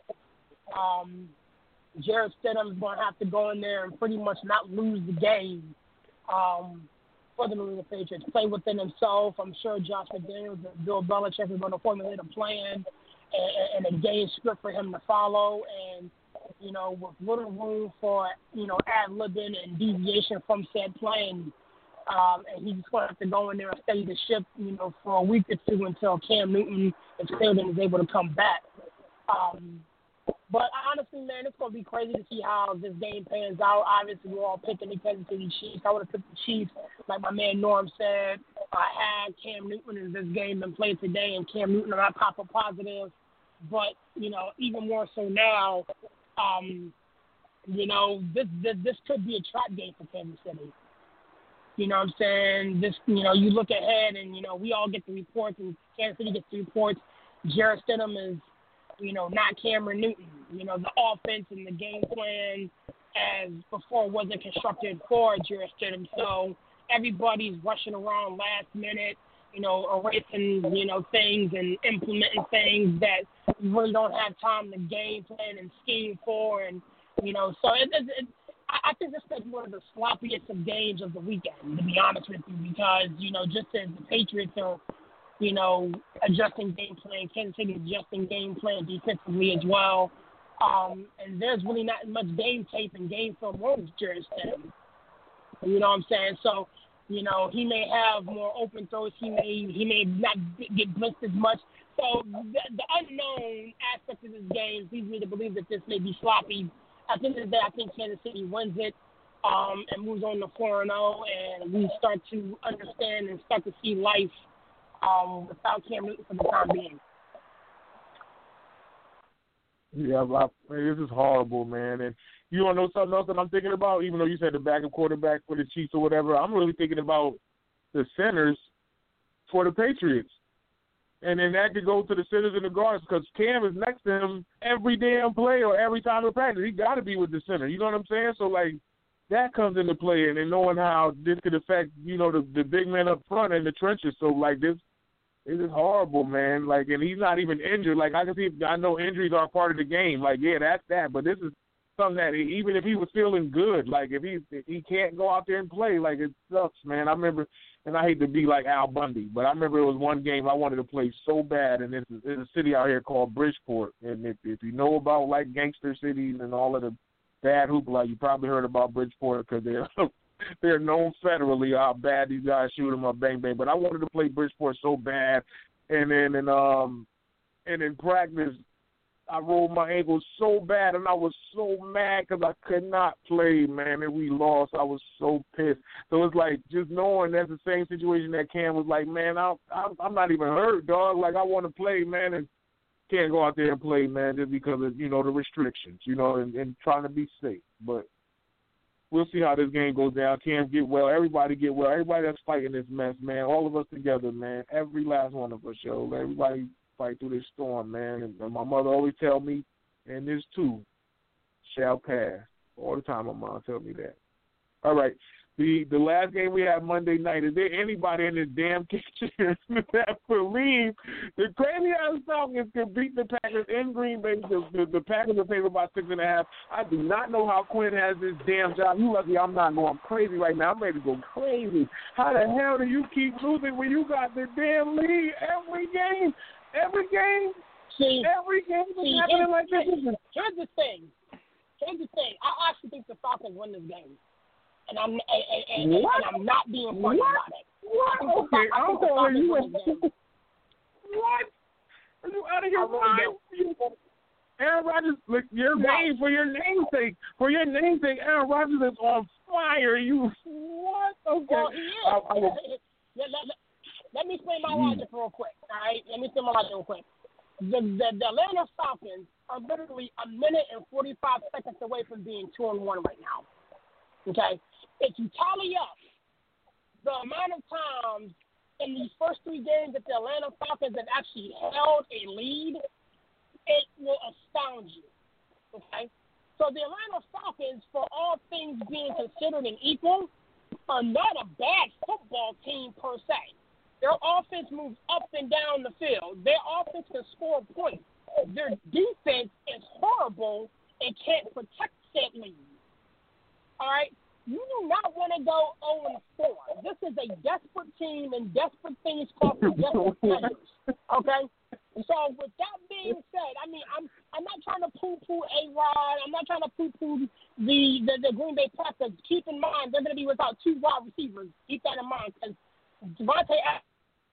Um, Jarrett Stidham's going to have to go in there and pretty much not lose the game um, for the New England Patriots. Play within himself. I'm sure Josh McDaniels and Bill Belichick are going to formulate a plan and, and a game script for him to follow. And, you know, with little room for, you know, ad-libbing and deviation from said plan. Um, and he's just going to have to go in there and steady the ship, you know, for a week or two until Cam Newton is cleared and is able to come back. Um, but honestly, man, it's going to be crazy to see how this game pans out. Obviously, we're all picking the Kansas City Chiefs. I would have picked the Chiefs, like my man Norm said. I had Cam Newton in this game been played today, and Cam Newton are not Papa positive. But, you know, even more so now, Um, you know, this, this this could be a trap game for Kansas City. You know what I'm saying? This, you know, you look ahead and, you know, we all get the reports and Kansas City gets the reports. Jarrett Stidham is, you know, not Cameron Newton. You know, the offense and the game plan as before wasn't constructed for Jarrett Stidham. So everybody's rushing around last minute, you know, erasing, you know, things and implementing things that you really don't have time to game plan and scheme for. And, you know, so it, it, it, I think this is one of the sloppiest of games of the weekend, to be honest with you, because, you know, just as the Patriots are, you know, adjusting game plan, Kansas City adjusting game plan defensively as well. Um, and there's really not much game tape and game film on Jarrett Stidham. You know what I'm saying? So, you know, he may have more open throws. He may he may not get blitzed as much. So the, the unknown aspect of this game leads me to believe that this may be sloppy. At the end of the day, I think Kansas City wins it um, and moves on to four and oh, and we start to understand and start to see life um, without Cam Newton for the time being. Yeah, I, this is horrible, man. And you want to know something else that I'm thinking about? Even though you said the backup quarterback for the Chiefs or whatever, I'm really thinking about the centers for the Patriots. And then that could go to the centers and the guards because Cam is next to him every damn play or every time in practice. He got to be with the center. You know what I'm saying? So, like, that comes into play, and then knowing how this could affect, you know, the, the big man up front in the trenches. So, like, this This is horrible, man. Like, and he's not even injured. Like, I can see, I know injuries are part of the game. Like, yeah, that's that. But this is something that he, even if he was feeling good, like if he if he can't go out there and play, like it sucks, man. I remember, and I hate to be like Al Bundy, but I remember it was one game I wanted to play so bad, and it's, it's a city out here called Bridgeport. And if if you know about like gangster cities and all of the bad hoopla, you probably heard about Bridgeport because they're they're known federally how bad these guys shoot them up, bang bang. But I wanted to play Bridgeport so bad, and then and um and in practice I rolled my ankle so bad, and I was so mad because I could not play, man, and we lost. I was so pissed. So it's like just knowing that's the same situation that Cam was like, man, I, I, I'm not even hurt, dog. Like I want to play, man, and can't go out there and play, man, just because of, you know, the restrictions, you know, and, and trying to be safe. But we'll see how this game goes down. Cam get well. Everybody get well. Everybody that's fighting this mess, man. All of us together, man. Every last one of us, yo. Everybody fight through this storm, man. And, and my mother always tell me, and this too shall pass. All the time my mom tell me that. All right. The the last game we had Monday night, is there anybody in this damn kitchen that believes the crazy ass Falcons could beat the Packers in Green Bay? The, the, the Packers are favored by six and a half. I do not know how Quinn has this damn job. You lucky I'm not going crazy right now. I'm ready to go crazy. How the hell do you keep losing when you got the damn lead every game? Every game? See, every game is see, happening like this? Here's the thing. Here's the thing. I actually think the Falcons win this game. And I'm and, and, and I'm not being funny what? about it. What? Okay, I'm calling you. What? Are you out of your mind? Aaron Rodgers, look, your no. name for your namesake, for your namesake, Aaron Rodgers is on fire. You what? Okay. Well, yeah. I, I will... let, let, let, let me explain my logic real quick. All right, let me explain my logic real quick. The, the the Atlanta Falcons are literally a minute and forty-five seconds away from being two and one right now. Okay? If you tally up the amount of times in these first three games that the Atlanta Falcons have actually held a lead, it will astound you. Okay? So the Atlanta Falcons, for all things being considered and equal, are not a bad football team per se. Their offense moves up and down the field. Their offense can score points. Their defense is horrible and can't protect that lead. All right? You do not want to go oh and four. This is a desperate team, and desperate things cost desperate players. Okay? So with that being said, I mean, I'm I'm not trying to poo-poo A-Rod. I'm not trying to poo-poo the, the, the Green Bay Packers. Keep in mind, they're going to be without two wide receivers. Keep that in mind, because Devontae Adams.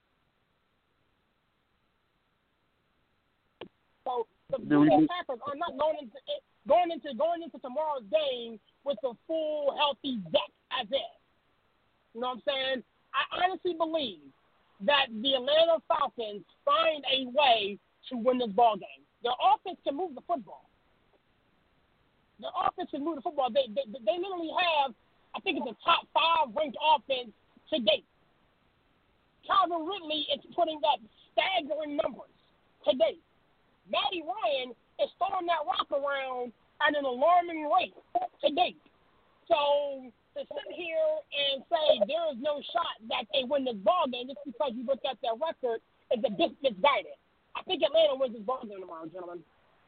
So the Green Bay Packers are not going into going into going into tomorrow's game with a full healthy Zach as is. You know what I'm saying? I honestly believe that the Atlanta Falcons find a way to win this ball game. Their offense can move the football. Their offense can move the football. They they, they literally have, I think it's a top five ranked offense to date. Calvin Ridley is putting up staggering numbers to date. Matty Ryan is throwing that rock around at an alarming rate to date. So to sit here and say there is no shot that they win this ball game just because you look at their record is a bit misguided. I think Atlanta wins this ball game tomorrow, gentlemen.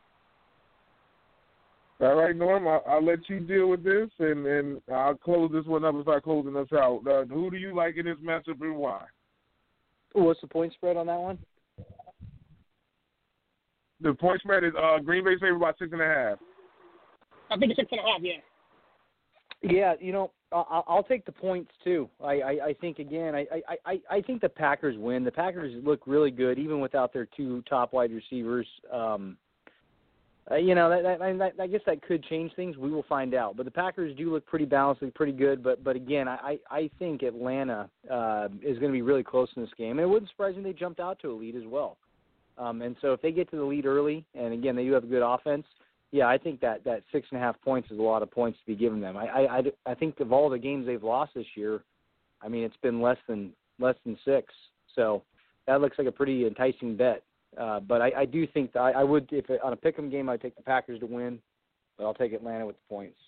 All right, Norm, I'll, I'll let you deal with this, and, and I'll close this one up and start closing us out. Uh, who do you like in this matchup and why? What's the point spread on that one? The point spread is uh, Green Bay favored by six and a half. I think it's six and a half, yeah. Yeah, you know, I'll, I'll take the points too. I, I, I think again, I, I, I think the Packers win. The Packers look really good, even without their two top wide receivers. Um, uh, you know, that, that, that, I guess that could change things. We will find out. But the Packers do look pretty balanced, look pretty good. But but again, I, I think Atlanta uh, is going to be really close in this game. And it wouldn't surprise me if they jumped out to a lead as well. Um, and so if they get to the lead early, and again, they do have a good offense, yeah, I think that, that six and a half points is a lot of points to be given them. I, I, I, I think of all the games they've lost this year, I mean, it's been less than less than six. So that looks like a pretty enticing bet. Uh, but I, I do think that I, I would, if it, on a pick'em game, I'd take the Packers to win, but I'll take Atlanta with the points.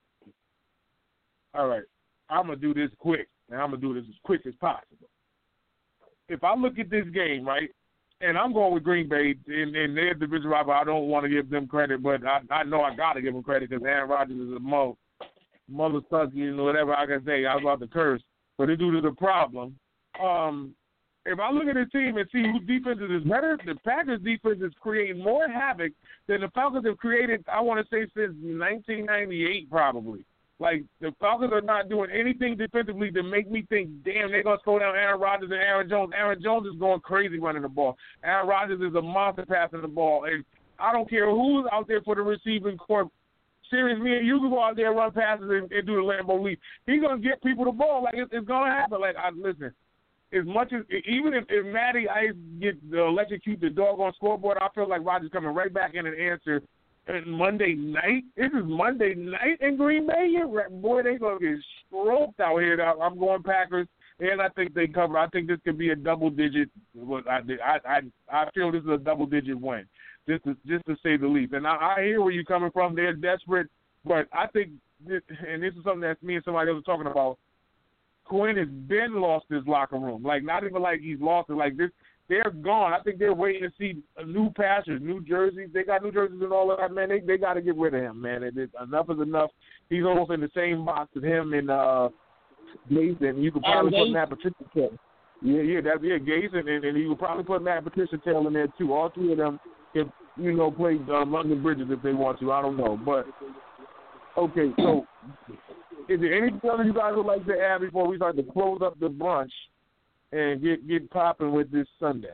All right, I'm gonna do this quick, and I'm gonna do this as quick as possible. If I look at this game, right, and I'm going with Green Bay in, in their division rival. I don't want to give them credit, but I, I know I got to give them credit because Aaron Rodgers is a mo, mother sucky and whatever I can say. I was about to curse, but it's due to the problem. Um, if I look at this team and see whose defense is better, the Packers' defense is creating more havoc than the Falcons have created, I want to say, since nineteen ninety-eight probably. Like, the Falcons are not doing anything defensively to make me think, damn, they're going to slow down Aaron Rodgers and Aaron Jones. Aaron Jones is going crazy running the ball. Aaron Rodgers is a monster passing the ball. And I don't care who's out there for the receiving corps. Serious, me and you can go out there and run passes and, and do the Lambeau leap. He's going to get people the ball. Like, it's, it's going to happen. Like, I listen, as much as, even if, if Matty Ice get the electrocute the doggone scoreboard, I feel like Rodgers coming right back in and answer. And Monday night, this is Monday night in Green Bay. You're, boy, they gonna get stroked out here. I'm going Packers, and I think they cover. I think this could be a double digit. I I I feel this is a double digit win, just to just to say the least. And I, I hear where you're coming from. They're desperate, but I think, this, and this is something that me and somebody else are talking about. Quinn has been lost his locker room. Like, not even like he's lost it. Like this. They're gone. I think they're waiting to see new pastures, new jerseys. They got new jerseys and all of that, man. They they got to get rid of him, man. It, it, enough is enough. He's almost in the same box as him and uh, Gase, and you could probably put Matt Patricia tail. Yeah, yeah, that'd be a Gase, and, and, and you could probably put Matt Patricia tail in there too. All three of them, if you know, play uh, London Bridges if they want to. I don't know, but okay. So, is there anything else you guys would like to add before we start to close up the brunch and get get popping with this Sunday?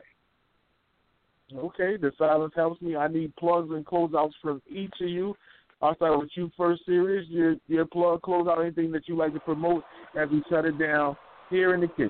Okay, the silence helps me. I need plugs and closeouts from each of you. I'll start with you first, Sirius. Your your plug, closeout, anything that you like to promote as we shut it down here in the kitchen.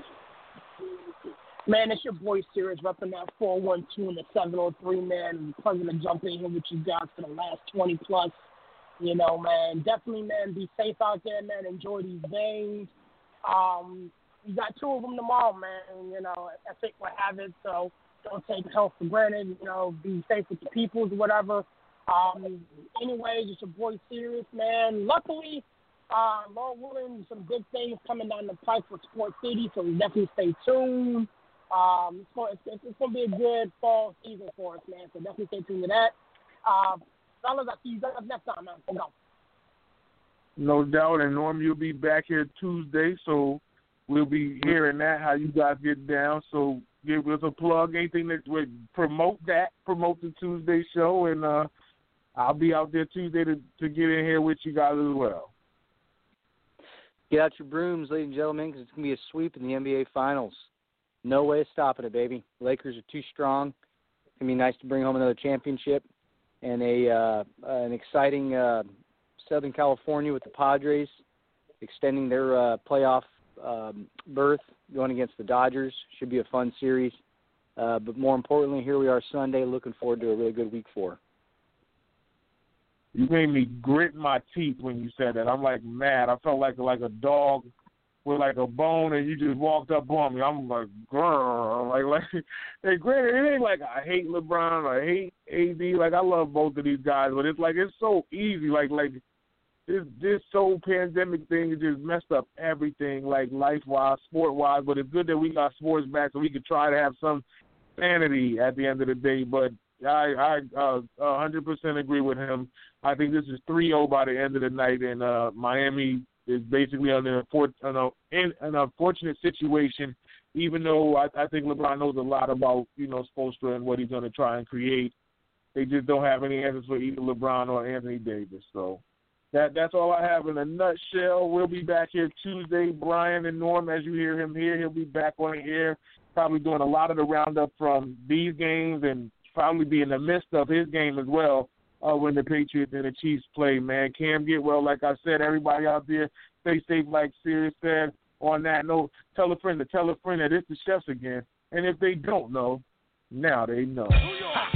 Man, it's your boy Sirius repping that four one two and the seven oh three, man. Pleasure to jump in here with you guys for the last twenty plus You know, man, definitely, man, be safe out there, man. Enjoy these games. Um, you got two of them tomorrow, man. You know, I think we'll have it, so don't take health for granted. You know, be safe with the peoples or whatever. Um, anyways, it's your boy Sirius, man. Luckily, uh, Lord willing, some good things coming down the pipe for Sports City, so definitely stay tuned. Um, it's going it's, it's going to be a good fall season for us, man, so definitely stay tuned to that. Uh, fellas, I'll see you guys next time, man. Go. No doubt, and Norm, you'll be back here Tuesday, so we'll be hearing that, how you guys get down. So give us a plug, anything that would promote that, promote the Tuesday show, and uh, I'll be out there Tuesday to, to get in here with you guys as well. Get out your brooms, ladies and gentlemen, because it's going to be a sweep in the N B A Finals. No way of stopping it, baby. Lakers are too strong. It's going to be nice to bring home another championship and a uh, an exciting uh, Southern California with the Padres extending their uh, playoff um, berth, going against the Dodgers. Should be a fun series. Uh, but more importantly, here we are Sunday, looking forward to a really good week four. You made me grit my teeth when you said that. I'm like mad. I felt like like a dog with like a bone, and you just walked up on me. I'm like, grrr. Like, like, hey, granted, it ain't like I hate LeBron or I hate A D. Like, I love both of these guys, but it's like it's so easy. Like, like this this whole pandemic thing has just messed up everything, like life-wise, sport-wise. But it's good that we got sports back so we could try to have some sanity at the end of the day. But I I uh, one hundred percent agree with him. I think this is three oh by the end of the night, and uh, Miami is basically in an, in an unfortunate situation, even though I, I think LeBron knows a lot about, you know, Spoelstra and what he's going to try and create. They just don't have any answers for either LeBron or Anthony Davis. So that that's all I have in a nutshell. We'll be back here Tuesday. Brian and Norm, as you hear him here, he'll be back on the air, probably doing a lot of the roundup from these games and probably be in the midst of his game as well. Uh, when the Patriots and the Chiefs play, man. Cam Getwell, like I said, everybody out there, stay safe like Sirius said. On that note, tell a friend to tell a friend that it's the Chefs again. And if they don't know, now they know.